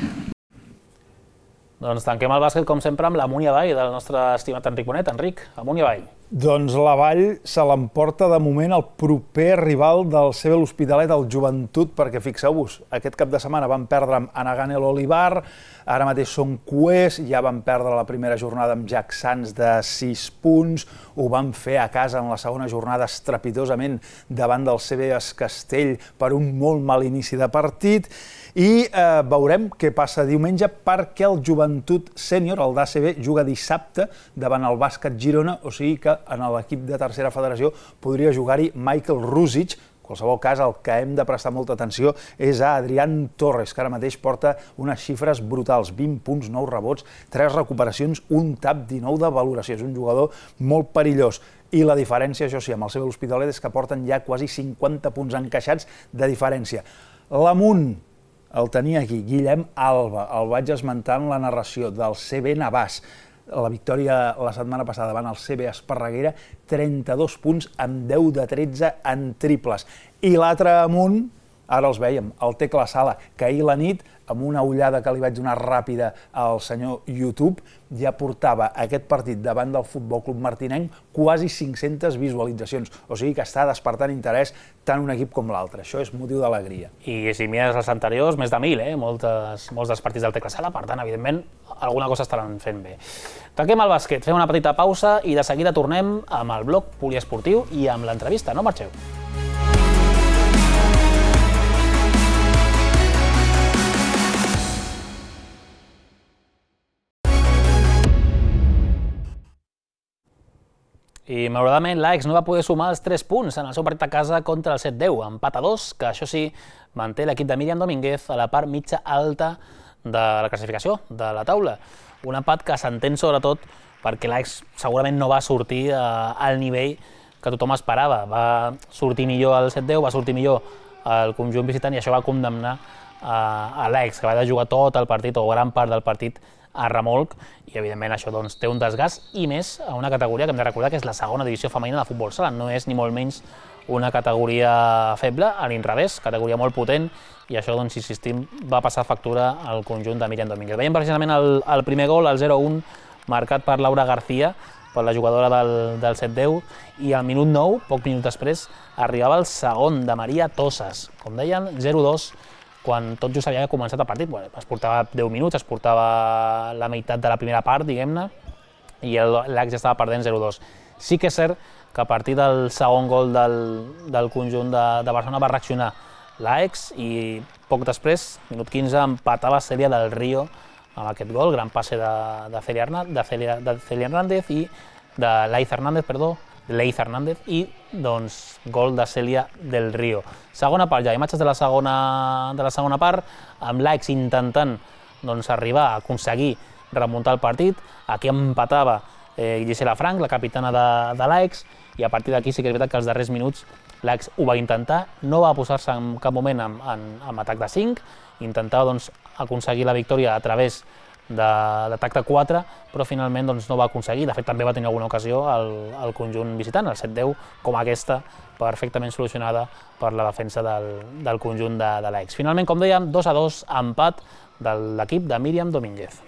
Doncs tanquem el bàsquet, com sempre, amb l'Amunt i Avall del nostre estimat Enric Bonet. Enric, Amunt i Avall. Doncs la Vall se l'emporta de moment el proper rival del C B L'Hospitalet, el Joventut, perquè fixeu-vos, aquest cap de setmana van perdre amb Anagane l'Olivar, ara mateix són cuers, ja van perdre la primera jornada amb Jack Sants de sis punts, ho van fer a casa en la segona jornada estrepitosament davant del C B Es Castell per un molt mal inici de partit, i eh, veurem què passa diumenge, perquè el Joventut Sènior, el d'A C B, juga dissabte davant el Bàsquet Girona, o sigui que en l'equip de tercera federació podria jugar-hi Michael Rusic. En qualsevol cas, el que hem de prestar molta atenció és a Adrián Torres, que ara mateix porta unes xifres brutals, vint punts, nou rebots, tres recuperacions, un tap, dinou de valoració. És un jugador molt perillós. I la diferència, això sí, amb el C B L'Hospitalet és que porten ja quasi cinquanta punts encaixats de diferència. L'Amunt el tenia aquí, Guillem Alba, el vaig esmentar en la narració, del C B Navàs. La victòria la setmana passada davant el C B Esparreguera, trenta-dos punts amb deu de tretze en triples. I l'altre Amunt, ara els veiem, el Tecla Sala, que ahir la nit, amb una ullada que li vaig donar ràpida al senyor YouTube, ja portava aquest partit davant del Futbol Club Martinenc quasi cinc-centes visualitzacions. O sigui que està despertant interès tant un equip com l'altre. Això és motiu d'alegria. I si mires els anteriors, més de mil, eh? Moltes, molts dels partits del Tecla Sala, per tant, evidentment, alguna cosa estaran fent bé. Tanquem el bàsquet, fem una petita pausa i de seguida tornem amb el bloc poliesportiu i amb l'entrevista. No marxeu. I malauradament l'Aix no va poder sumar els tres punts en el seu partit a casa contra el set deu, empat a dos, que això sí, manté l'equip de Míriam Domínguez a la part mitja alta de la classificació, de la taula. Un empat que s'entén sobretot perquè l'Aix segurament no va sortir al nivell que tothom esperava. Va sortir millor al set deu, va sortir millor el conjunt visitant, i això va condemnar a l'Aix, que va de jugar tot el partit o gran part del partit a remolc, i evidentment això doncs, té un desgast, i més a una categoria que hem de recordar que és la segona divisió femenina de futbol sala. No és ni molt menys una categoria feble, a l'inrevés, categoria molt potent, i això, doncs, insistim, va passar factura al conjunt de Míriam Domínguez. Veiem precisament el, el primer gol, el zero a un, marcat per Laura García, per la jugadora del, del set deu, i al minut nou, poc minut després, arribava el segon de Maria Tosas. Com deien, zero dos, quan tot just havia començat el partit. Bueno, es portava deu minuts, es portava la meitat de la primera part, diguem-ne, i l'A X ja estava perdent zero dos. Sí que és cert que a partir del segon gol del, del conjunt de, de Barcelona va reaccionar l'A X i poc després, minut quinze, empatava Cèlia del Río amb aquest gol, gran passe de, de, Celia, de, Celia, de Celia Hernández i de Laiz Hernández, perdó, Leiz Hernández, i doncs gol de Cèlia del Río. Segona part ja, imatges de la segona, de la segona part, amb l'A X intentant doncs, arribar a aconseguir remuntar el partit. Aquí empatava eh, Gisela Frank, la capitana de, de l'A X, i a partir d'aquí sí que és veritat que els darrers minuts l'A X ho va intentar, no va posar-se en cap moment en, en, en atac de cinc, intentava doncs, aconseguir la victòria a través d'atac de quatre, però finalment doncs, no va aconseguir. De fet, també va tenir alguna ocasió al, al conjunt visitant, el set deu, com aquesta, perfectament solucionada per la defensa del, del conjunt de, de l'A X. Finalment, com dèiem, dos a dos, empat de l'equip de Míriam Domínguez.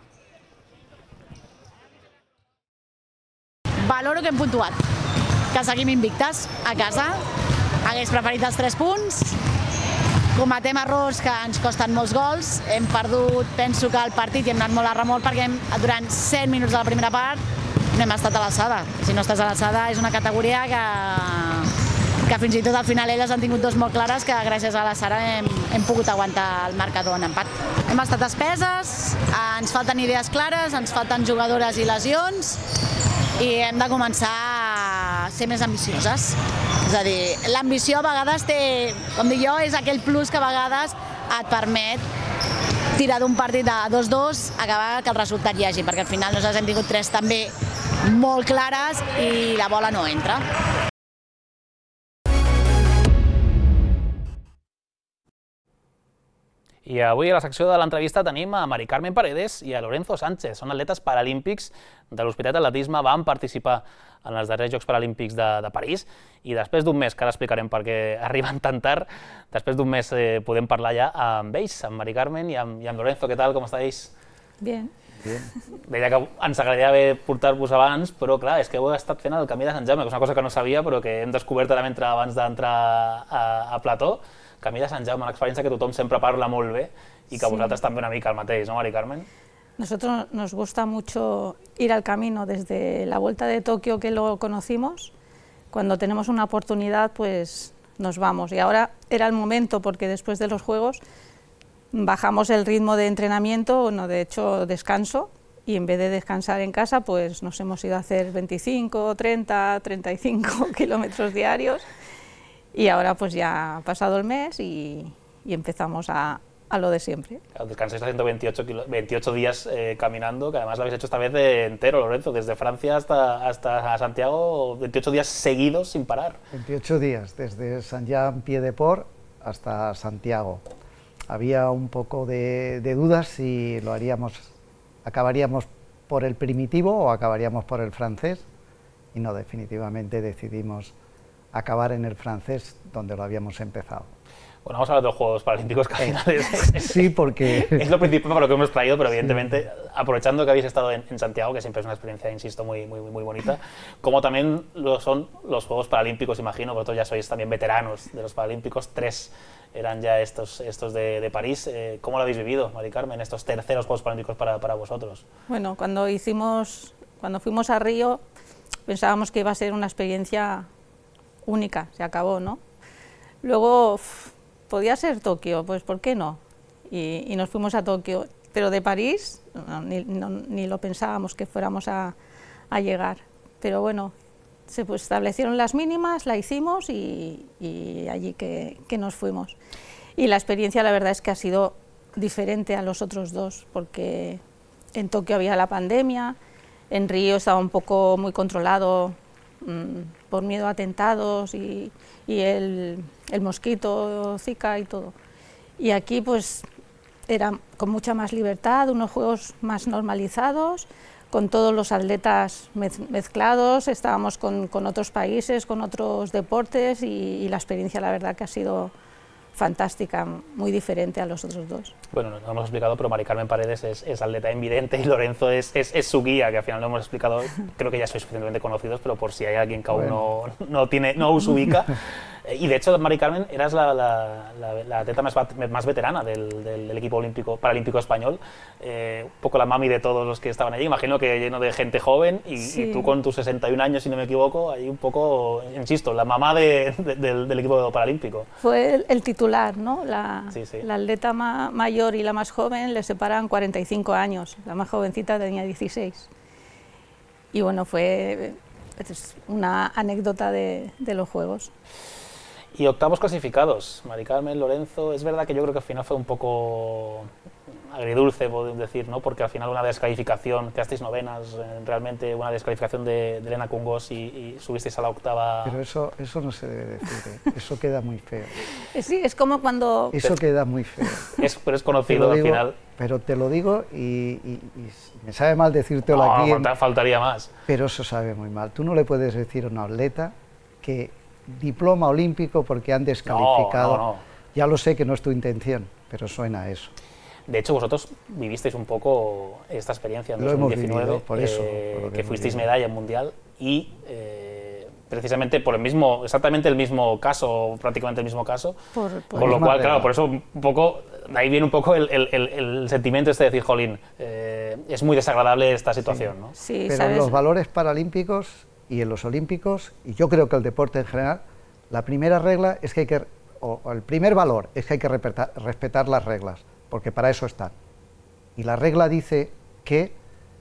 Valoro que hem puntuat, que seguim invictes a casa. Hagués preferit els tres punts. Cometem errors que ens costen molts gols. Hem perdut, penso que el partit i hem anat molt a remolc perquè hem, durant set minuts de la primera part no hem estat a l'alçada. Si no estàs a l'alçada és una categoria que, que fins i tot al final elles han tingut dos molt clares que gràcies a la Sara hem, hem pogut aguantar el marcador en empat. Hem estat espeses, ens falten idees clares, ens falten jugadores i lesions i hem de començar a ser més ambicioses. És a dir, l'ambició a vegades té, com dic jo, és aquell plus que a vegades et permet tirar d'un partit de dos dos, acabar que el resultat hi hagi, perquè al final nosaltres hem tingut tres també molt clares i la bola no entra. I avui a la secció de l'entrevista tenim a Mari Carmen Paredes i a Lorenzo Sánchez. Són atletes paralímpics de l'Hospitalet d'Atletisme, van participar en els darrers Jocs Paralímpics de, de París i després d'un mes, que ara explicarem per què arriben tan tard, després d'un mes eh, podem parlar ja amb ells, amb Mari Carmen i amb, i amb Lorenzo. Què tal, com estàs? Bien. Bien. Deia que ens agradaria haver portat-vos abans, però clar, és que heu estat fent el Camí de Sant Jaume, que és una cosa que no sabia, però que hem descobert ara mentre abans d'entrar a, a plató. Camí de Sant Jaume, una experiencia que tothom sempre parla molt bé y que sí. Vosaltres també una mica el mateix, ¿no, Mari Carmen? Nosotros nos gusta mucho ir al camino desde la Vuelta de Tokio, que lo conocimos. Cuando tenemos una oportunidad, pues nos vamos. Y ahora era el momento, porque después de los Juegos bajamos el ritmo de entrenamiento, bueno, de hecho descanso, y en vez de descansar en casa, pues nos hemos ido a hacer veinticinco, treinta, treinta y cinco kilómetros diarios. Y ahora pues ya ha pasado el mes y, y empezamos a, a lo de siempre. Claro, descansáis haciendo veintiocho, veintiocho días eh, caminando, que además lo habéis hecho esta vez de entero, Lorenzo, desde Francia hasta, hasta Santiago, veintiocho días seguidos sin parar. veintiocho días, desde Saint-Jean-Pied-de-Port hasta Santiago. Había un poco de, de dudas si lo haríamos, acabaríamos por el primitivo o acabaríamos por el francés, y no, definitivamente decidimos acabar en el francés, donde lo habíamos empezado. Bueno, vamos a hablar de los Juegos Paralímpicos, que al final es, sí, porque... es lo principal para lo que hemos traído, pero evidentemente, sí. Aprovechando que habéis estado en, en Santiago, que siempre es una experiencia, insisto, muy, muy, muy bonita, como también lo son los Juegos Paralímpicos, imagino, vosotros ya sois también veteranos de los Paralímpicos, tres eran ya estos, estos de, de París. Eh, ¿Cómo lo habéis vivido, Mari Carmen, estos terceros Juegos Paralímpicos para, para vosotros? Bueno, cuando hicimos, cuando fuimos a Río, pensábamos que iba a ser una experiencia única, se acabó, ¿no? Luego, uff, podía ser Tokio, pues ¿por qué no? Y, y nos fuimos a Tokio, pero de París no, ni, no, ni lo pensábamos que fuéramos a, a llegar. Pero bueno, se pues, establecieron las mínimas, la hicimos y, y allí que, que nos fuimos. Y la experiencia, la verdad es que ha sido diferente a los otros dos, porque en Tokio había la pandemia, en Río estaba un poco muy controlado mmm, por miedo a atentados y, y el, el mosquito, Zika y todo. Y aquí pues era con mucha más libertad, unos juegos más normalizados, con todos los atletas mezclados, estábamos con, con otros países, con otros deportes y, y la experiencia la verdad que ha sido fantástica, muy diferente a los otros dos. Bueno, no lo hemos explicado, pero Mari Carmen Paredes es, es atleta invidente y Lorenzo es, es, es su guía, que al final lo hemos explicado. Creo que ya sois suficientemente conocidos, pero por si hay alguien que aún bueno. no, no, tiene, no os ubica. Y de hecho, Mari Carmen, eras la, la, la, la atleta más, más veterana del, del, del equipo olímpico, paralímpico español, eh, un poco la mami de todos los que estaban allí, imagino que lleno de gente joven, y, sí. y tú con tus sesenta y un años, si no me equivoco, ahí un poco, insisto, la mamá de, de, del, del equipo paralímpico. Fue el, el titular, ¿no? La, sí, sí. la atleta ma, mayor y la más joven le separan cuarenta y cinco años, la más jovencita tenía dieciséis. Y bueno, fue es una anécdota de, de los Juegos. Y octavos clasificados, Mari Carmen, Lorenzo, es verdad que yo creo que al final fue un poco agridulce, podemos decir, ¿no? Porque al final una descalificación, quedasteis novenas, eh, realmente una descalificación de, de Elena Cungós y, y subisteis a la octava... Pero eso, eso no se debe decir, ¿eh? Eso queda muy feo. Sí, es como cuando... Eso queda muy feo. Es, pero es conocido digo, al final. Pero te lo digo y, y, y me sabe mal decírtelo no, aquí. No, faltaría más. Pero eso sabe muy mal. Tú no le puedes decir a un atleta que diploma olímpico porque han descalificado. No, no, no. Ya lo sé que no es tu intención, pero suena a eso. De hecho, vosotros vivisteis un poco esta experiencia en lo dos mil diecinueve, hemos vivido, por eso, eh, por lo que, que fuisteis vivido. medalla mundial y eh, precisamente por el mismo, exactamente el mismo caso, prácticamente el mismo caso, por, por con lo cual, regla. claro, por eso un poco, de ahí viene un poco el, el, el, el sentimiento este de decir, jolín, eh, es muy desagradable esta situación, sí. ¿no? Sí, pero ¿sabes? En los valores paralímpicos y en los olímpicos, y yo creo que el deporte en general, la primera regla es que hay que, o, o el primer valor es que hay que respetar, respetar las reglas, porque para eso están. Y la regla dice que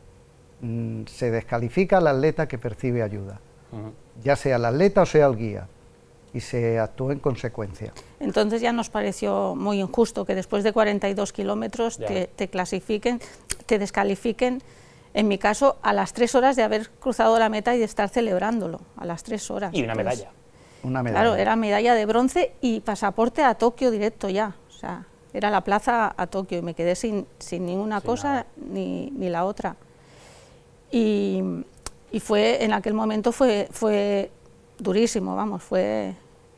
mmm, se descalifica al atleta que percibe ayuda, uh-huh. ya sea el atleta o sea el guía, y se actúa en consecuencia. Entonces ya nos pareció muy injusto que después de cuarenta y dos kilómetros te, te clasifiquen, te descalifiquen, en mi caso, a las tres horas de haber cruzado la meta y de estar celebrándolo, a las tres horas. Y una medalla. Pues, Una medalla. Claro, era medalla de bronce y pasaporte a Tokio directo ya, o sea, era la plaza a Tokio y me quedé sin, sin ninguna sin cosa ni, ni la otra. Y, y fue, en aquel momento fue, fue durísimo, vamos, fue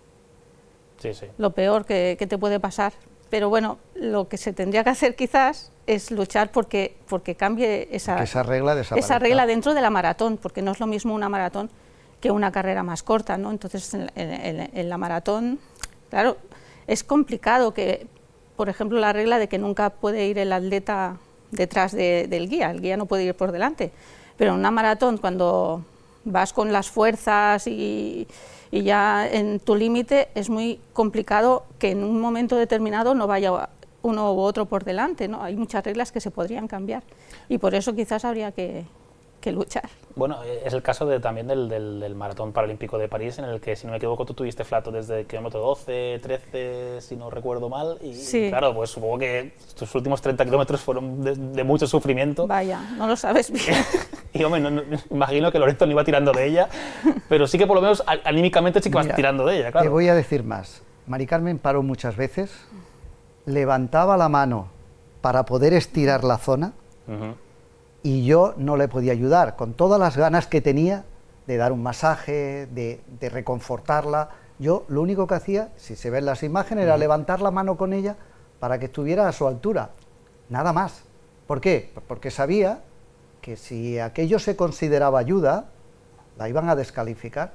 sí, sí. lo peor que, que te puede pasar. Pero bueno, lo que se tendría que hacer quizás es luchar porque, porque cambie esa, esa, regla esa regla dentro de la maratón, porque no es lo mismo una maratón que una carrera más corta, ¿no? Entonces, en, en, en la maratón, claro, es complicado que, por ejemplo, la regla de que nunca puede ir el atleta detrás de, del guía, el guía no puede ir por delante, pero en una maratón, cuando vas con las fuerzas y, y ya en tu límite, es muy complicado que en un momento determinado no vaya uno u otro por delante, ¿no? Hay muchas reglas que se podrían cambiar y por eso quizás habría que... que luchar. Bueno, es el caso de, también del, del, del Maratón Paralímpico de París, en el que, si no me equivoco, tú tuviste flato desde el kilómetro doce, trece, si no recuerdo mal, y sí. claro, pues supongo que tus últimos treinta kilómetros fueron de, de mucho sufrimiento. Vaya, no lo sabes bien. Y hombre, no, no, imagino que Lorenzo no iba tirando de ella, pero sí que por lo menos anímicamente sí que vas Mira, tirando de ella, claro. Te voy a decir más. Mari Carmen paró muchas veces, levantaba la mano para poder estirar la zona, uh-huh. y yo no le podía ayudar, con todas las ganas que tenía de dar un masaje, de, de reconfortarla. Yo lo único que hacía, si se ven las imágenes, era levantar la mano con ella para que estuviera a su altura, nada más. ¿Por qué? Porque sabía que si aquello se consideraba ayuda, la iban a descalificar.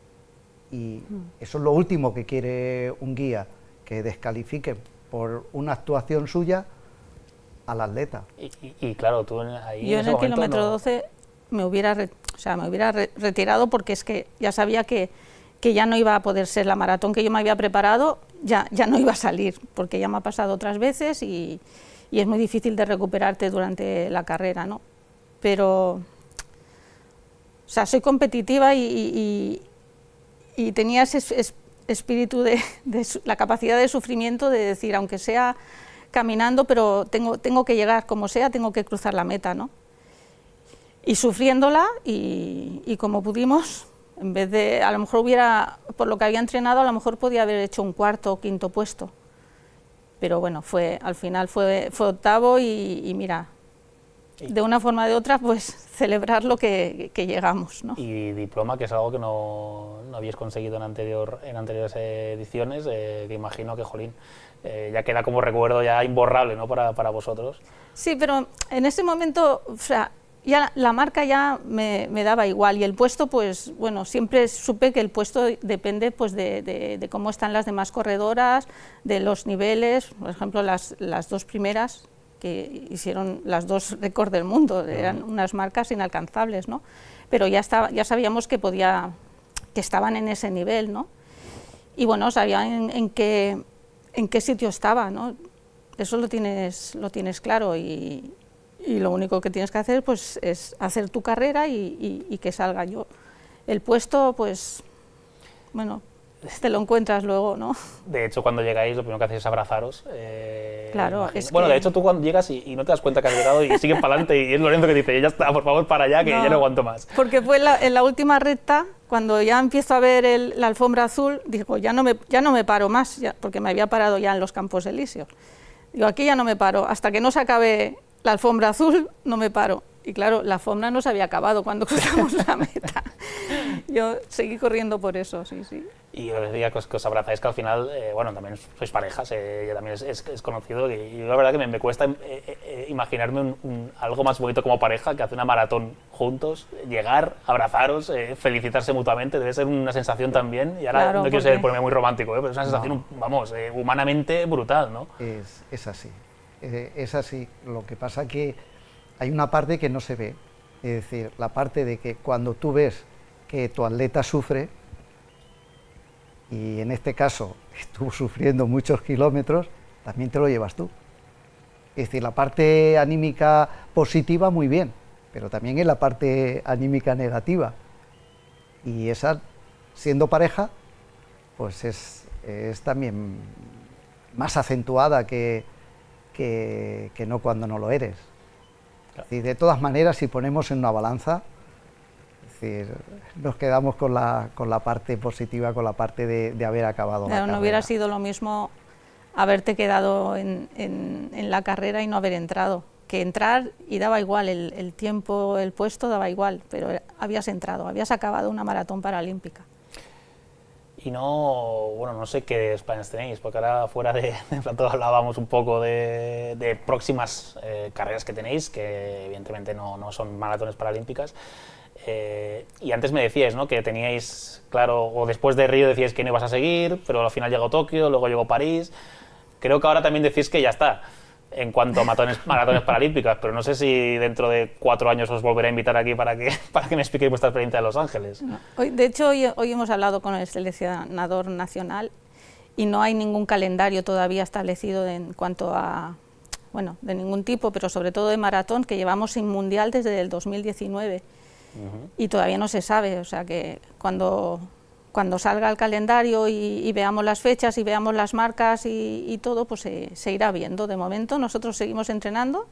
Y eso es lo último que quiere un guía, que descalifique por una actuación suya al atleta. Y, y, y claro, tú ahí Yo en, en el kilómetro kilómetro no... doce me hubiera, re, o sea, me hubiera re, retirado porque es que ya sabía que, que ya no iba a poder ser la maratón que yo me había preparado, ya, ya no iba a salir, porque ya me ha pasado otras veces y, y es muy difícil de recuperarte durante la carrera, ¿no? Pero, o sea, soy competitiva y, y, y tenía ese es, espíritu de, de la capacidad de sufrimiento de decir, aunque sea caminando, pero tengo, tengo que llegar, como sea, tengo que cruzar la meta, ¿no? Y sufriéndola, y, y como pudimos, en vez de, a lo mejor hubiera, por lo que había entrenado, a lo mejor podía haber hecho un cuarto o quinto puesto. Pero bueno, fue, al final fue, fue octavo y, y mira, de una forma o de otra, pues celebrar lo que, que llegamos, ¿no? Y diploma, que es algo que no, no habéis conseguido en, anterior, en anteriores ediciones, eh, que imagino que, jolín, eh, ya queda como recuerdo ya imborrable, ¿no?, para, para vosotros. Sí, pero en ese momento, o sea, ya la marca ya me, me daba igual, y el puesto, pues, bueno, siempre supe que el puesto depende, pues, de, de, de cómo están las demás corredoras, de los niveles, por ejemplo, las, las dos primeras, que hicieron las dos récords del mundo, eran unas marcas inalcanzables, ¿no? Pero ya, estaba, ya sabíamos que, podía, que estaban en ese nivel, ¿no? Y bueno, sabían en, en, qué, en qué sitio estaba, ¿no? Eso lo tienes, lo tienes claro, y, y lo único que tienes que hacer, pues, es hacer tu carrera y, y, y que salga. Yo, el puesto, pues, bueno, te lo encuentras luego, ¿no? De hecho, cuando llegáis, lo primero que hacéis es abrazaros. Eh, claro, es Bueno, que... de hecho, tú cuando llegas y, y no te das cuenta que has llegado y sigues para adelante, y es Lorenzo que dice, ya está, por favor, para allá, que no, ya no aguanto más. Porque fue la, en la última recta, cuando ya empiezo a ver el, la alfombra azul, digo, ya no me, ya no me paro más, ya, porque me había parado ya en los Campos Elíseos. Digo, aquí ya no me paro, hasta que no se acabe la alfombra azul, no me paro. Y claro, la alfombra no se había acabado cuando cruzamos la meta. Yo seguí corriendo por eso, sí, sí. Y os decía que os, que os abrazáis, que al final, eh, bueno, también sois parejas, eh, ya también es, es, es conocido, y, y la verdad que me, me cuesta eh, eh, imaginarme un, un, algo más bonito como pareja, que hacer una maratón juntos, llegar, abrazaros, eh, felicitarse mutuamente, debe ser una sensación también, y ahora Claro, no quiero porque... ser ponerme muy romántico, eh, pero es una sensación, no. vamos, eh, humanamente brutal, ¿no? Es, es así, eh, es así. Lo que pasa que hay una parte que no se ve, es decir, la parte de que cuando tú ves que tu atleta sufre, y en este caso estuvo sufriendo muchos kilómetros, también te lo llevas tú. Es decir, la parte anímica positiva muy bien, pero también es la parte anímica negativa. Y esa, siendo pareja, pues es, es también más acentuada que, que, que no cuando no lo eres. Es decir, de todas maneras, si ponemos en una balanza, es decir, nos quedamos con la, con la parte positiva, con la parte de, de haber acabado Claro, la carrera. no hubiera sido lo mismo haberte quedado en, en, en la carrera y no haber entrado, que entrar y daba igual, el, el tiempo, el puesto daba igual, pero habías entrado, habías acabado una maratón paralímpica. Y no, bueno, no sé qué planes tenéis, porque ahora fuera de, de plato hablábamos un poco de, de próximas eh, carreras que tenéis, que evidentemente no, no son maratones paralímpicas. Eh, y antes me decíais, ¿no?, que teníais, claro, o después de Río decíais que no ibas a seguir, pero al final llegó Tokio, luego llegó París. Creo que ahora también decís que ya está, en cuanto a maratones, maratones paralímpicas, pero no sé si dentro de cuatro años os volveré a invitar aquí para que, para que me expliquéis vuestra experiencia de Los Ángeles. No. Hoy, de hecho, hoy, hoy hemos hablado con el seleccionador nacional y no hay ningún calendario todavía establecido en cuanto a, bueno, de ningún tipo, pero sobre todo de maratón, que llevamos sin mundial desde el dos mil diecinueve. Uh-huh. Y todavía no se sabe, o sea que cuando... Cuando salga el calendario y, y veamos las fechas y veamos las marcas y, y todo, pues se, se irá viendo. De momento nosotros seguimos entrenando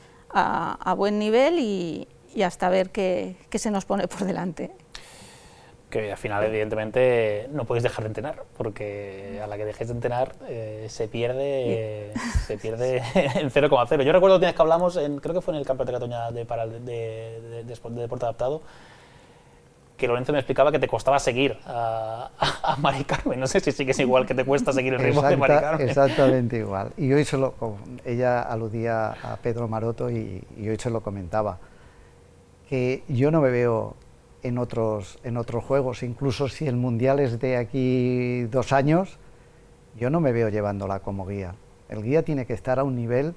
a, a buen nivel y, y hasta ver qué, qué se nos pone por delante. Que al final, evidentemente, no podéis dejar de entrenar, porque a la que dejéis de entrenar eh, se pierde, eh, se pierde en cero coma cero. Yo recuerdo la última vez que hablamos, en, creo que fue en el Campeonato de Cataluña de, para, de, de, de, de, de deporte adaptado, que Lorenzo me explicaba que te costaba seguir a, a, a Mari Carmen. No sé si sigues igual, que te cuesta seguir el ritmo Exacta, de Mari Carmen. Exactamente igual. Y hoy se lo, ella aludía a Pedro Maroto y, y hoy se lo comentaba, que yo no me veo en otros, en otros juegos, incluso si el Mundial es de aquí dos años, yo no me veo llevándola como guía. El guía tiene que estar a un nivel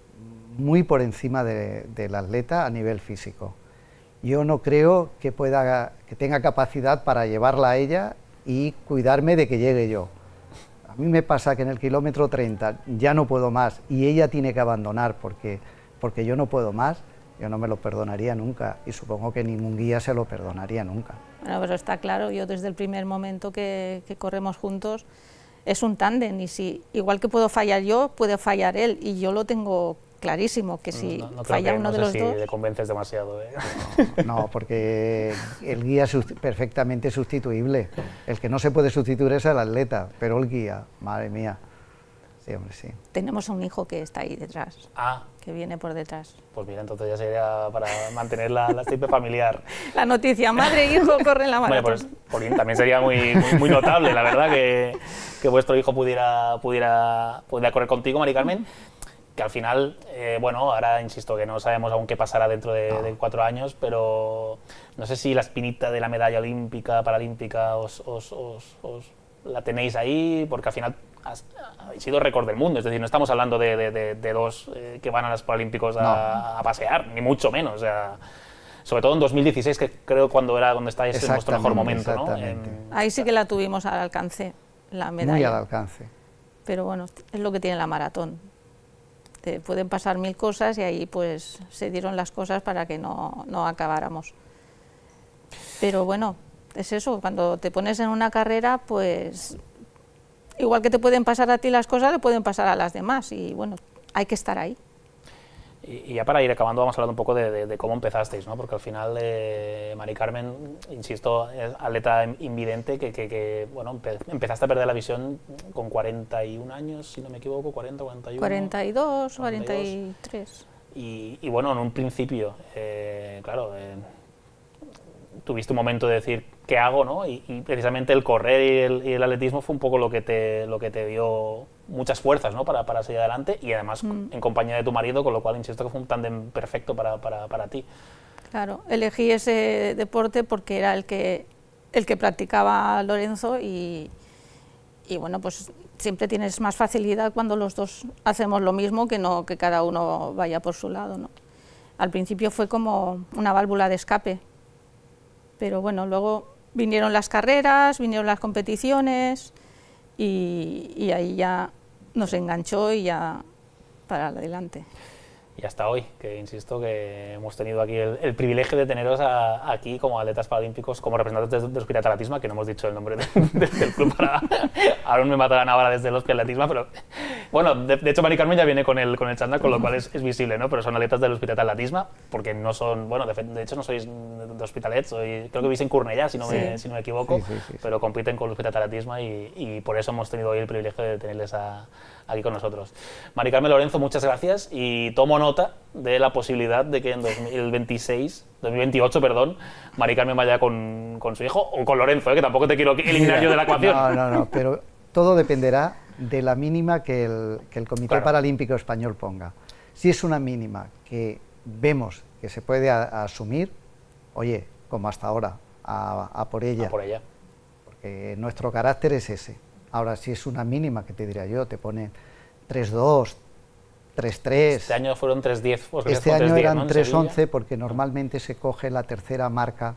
muy por encima de, del atleta a nivel físico. Yo no creo que pueda, que tenga capacidad para llevarla a ella y cuidarme de que llegue yo. A mí me pasa que en el kilómetro treinta ya no puedo más y ella tiene que abandonar porque, porque yo no puedo más, yo no me lo perdonaría nunca y supongo que ningún guía se lo perdonaría nunca. Bueno, pero está claro, yo desde el primer momento que, que corremos juntos es un tándem y si igual que puedo fallar yo, puede fallar él y yo lo tengo clarísimo, que si no, no falla que, uno no de sé los si dos... le convences demasiado. ¿eh? No, no, porque el guía es perfectamente sustituible. El que no se puede sustituir es el atleta, pero el guía, madre mía. Sí, hombre, sí. Tenemos un hijo que está ahí detrás, ah. que viene por detrás. Pues mira, entonces ya sería para mantener la, la estirpe familiar. La noticia, madre e hijo corren la maratón. Bueno, pues Polín, también sería muy, muy, muy notable, la verdad, que, que vuestro hijo pudiera, pudiera, pudiera correr contigo, Mari Carmen, que al final, eh, bueno, ahora insisto que no sabemos aún qué pasará dentro de, no. de cuatro años, pero no sé si la espinita de la medalla olímpica, paralímpica, os, os, os, os la tenéis ahí, porque al final has, habéis sido récord del mundo, es decir, no estamos hablando de, de, de, de dos eh, que van a los Paralímpicos a, no. a pasear, ni mucho menos, o sea, sobre todo en dos mil dieciséis, que creo cuando era donde estáis en vuestro mejor momento, ¿no? En... Ahí sí que la tuvimos al alcance, la medalla. Muy al alcance. Pero bueno, es lo que tiene la maratón. Te pueden pasar mil cosas y ahí pues se dieron las cosas para que no, no acabáramos. Pero bueno, es eso, cuando te pones en una carrera, pues igual que te pueden pasar a ti las cosas, le pueden pasar a las demás y bueno, hay que estar ahí. Y ya para ir acabando vamos a hablar un poco de, de, de cómo empezasteis, ¿no? Porque al final eh, Mari Carmen, insisto, es atleta invidente que, que, que bueno, empe empezaste a perder la visión con cuarenta y un años, si no me equivoco, cuarenta, cuarenta y uno... cuarenta y dos, cuarenta y tres. Y, y bueno, en un principio, eh, claro, eh, tuviste un momento de decir, ¿qué hago? ¿No? Y, y precisamente el correr y el, y el atletismo fue un poco lo que te, lo que te dio muchas fuerzas, ¿no? para, para seguir adelante y además mm. en compañía de tu marido, con lo cual insisto que fue un tándem perfecto para, para, para ti. Claro, elegí ese deporte porque era el que, el que practicaba Lorenzo y, y bueno, pues siempre tienes más facilidad cuando los dos hacemos lo mismo que no que cada uno vaya por su lado, ¿no? Al principio fue como una válvula de escape, pero bueno, luego vinieron las carreras, vinieron las competiciones y, y ahí ya nos enganchó y ya para adelante. Y hasta hoy, que insisto que hemos tenido aquí el, el privilegio de teneros a, aquí como atletas paralímpicos, como representantes del Hospitalet Atletisme, que no hemos dicho el nombre de, de, del club, para, ahora me matarán ahora desde el Hospitalet Atletisme, pero bueno, de, de hecho Mari Carmen ya viene con el, con el chándal, con lo cual es, es visible, ¿no? Pero son atletas del Hospitalet Atletisme, porque no son, bueno, de, de hecho no sois de Hospitalet, soy, creo que vivís en Cornellà, si no me, sí. si no me equivoco, sí, sí, sí, pero compiten con el Hospitalet Atletisme y, y por eso hemos tenido hoy el privilegio de tenerles a, aquí con nosotros. Mari Carmen, Lorenzo, muchas gracias y tomo nota de la posibilidad de que en dos mil veintiséis, dos mil veintiocho, perdón, Mari Carmen vaya con, con su hijo o con Lorenzo, ¿eh? Que tampoco te quiero eliminar yo de la ecuación. No, no, no, pero todo dependerá de la mínima que el, que el Comité claro. Paralímpico Español ponga. Si es una mínima que vemos que se puede a, a asumir, oye, como hasta ahora, a, a por ella. A por ella. Porque nuestro carácter es ese. Ahora, si es una mínima, que te diría yo, te pone tres dos, tres tres... Este año fueron tres diez. Pues este año tres diez, eran ¿no? tres once porque normalmente se coge la tercera marca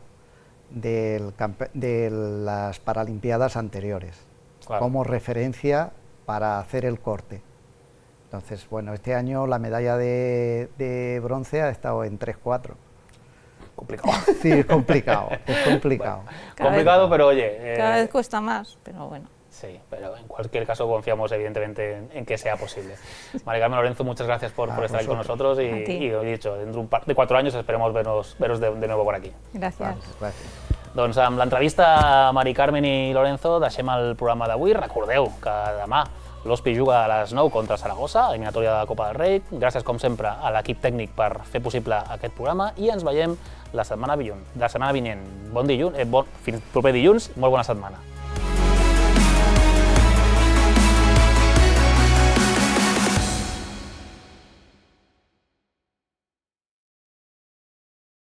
del de las Paralimpiadas anteriores, claro. como referencia para hacer el corte. Entonces, bueno, este año la medalla de, de bronce ha estado en tres cuatro. Complicado. Sí, es complicado, es complicado. Bueno, complicado, vez, pero oye... Eh, cada vez cuesta más, pero bueno. Sí, pero en cualquier caso confiamos evidentemente en, en que sea posible. Mari Carmen, Lorenzo, muchas gracias por, por estar aquí con nosotros y, y lo he dicho, dentro de un par de cuatro años esperemos veros, veros de, de nuevo por aquí. Gràcies. Gràcies. Doncs amb l'entrevista a Mari Carmen i Lorenzo deixem el programa d'avui. Recordeu que demà l'Hospi juga a les nou contra Saragossa, eliminatòria de la Copa del Rei. Gràcies, com sempre, a l'equip tècnic per fer possible aquest programa i ens veiem la setmana vinent. La setmana vinent. Bon dilluns, eh, bon, fins proper dilluns, molt bona setmana.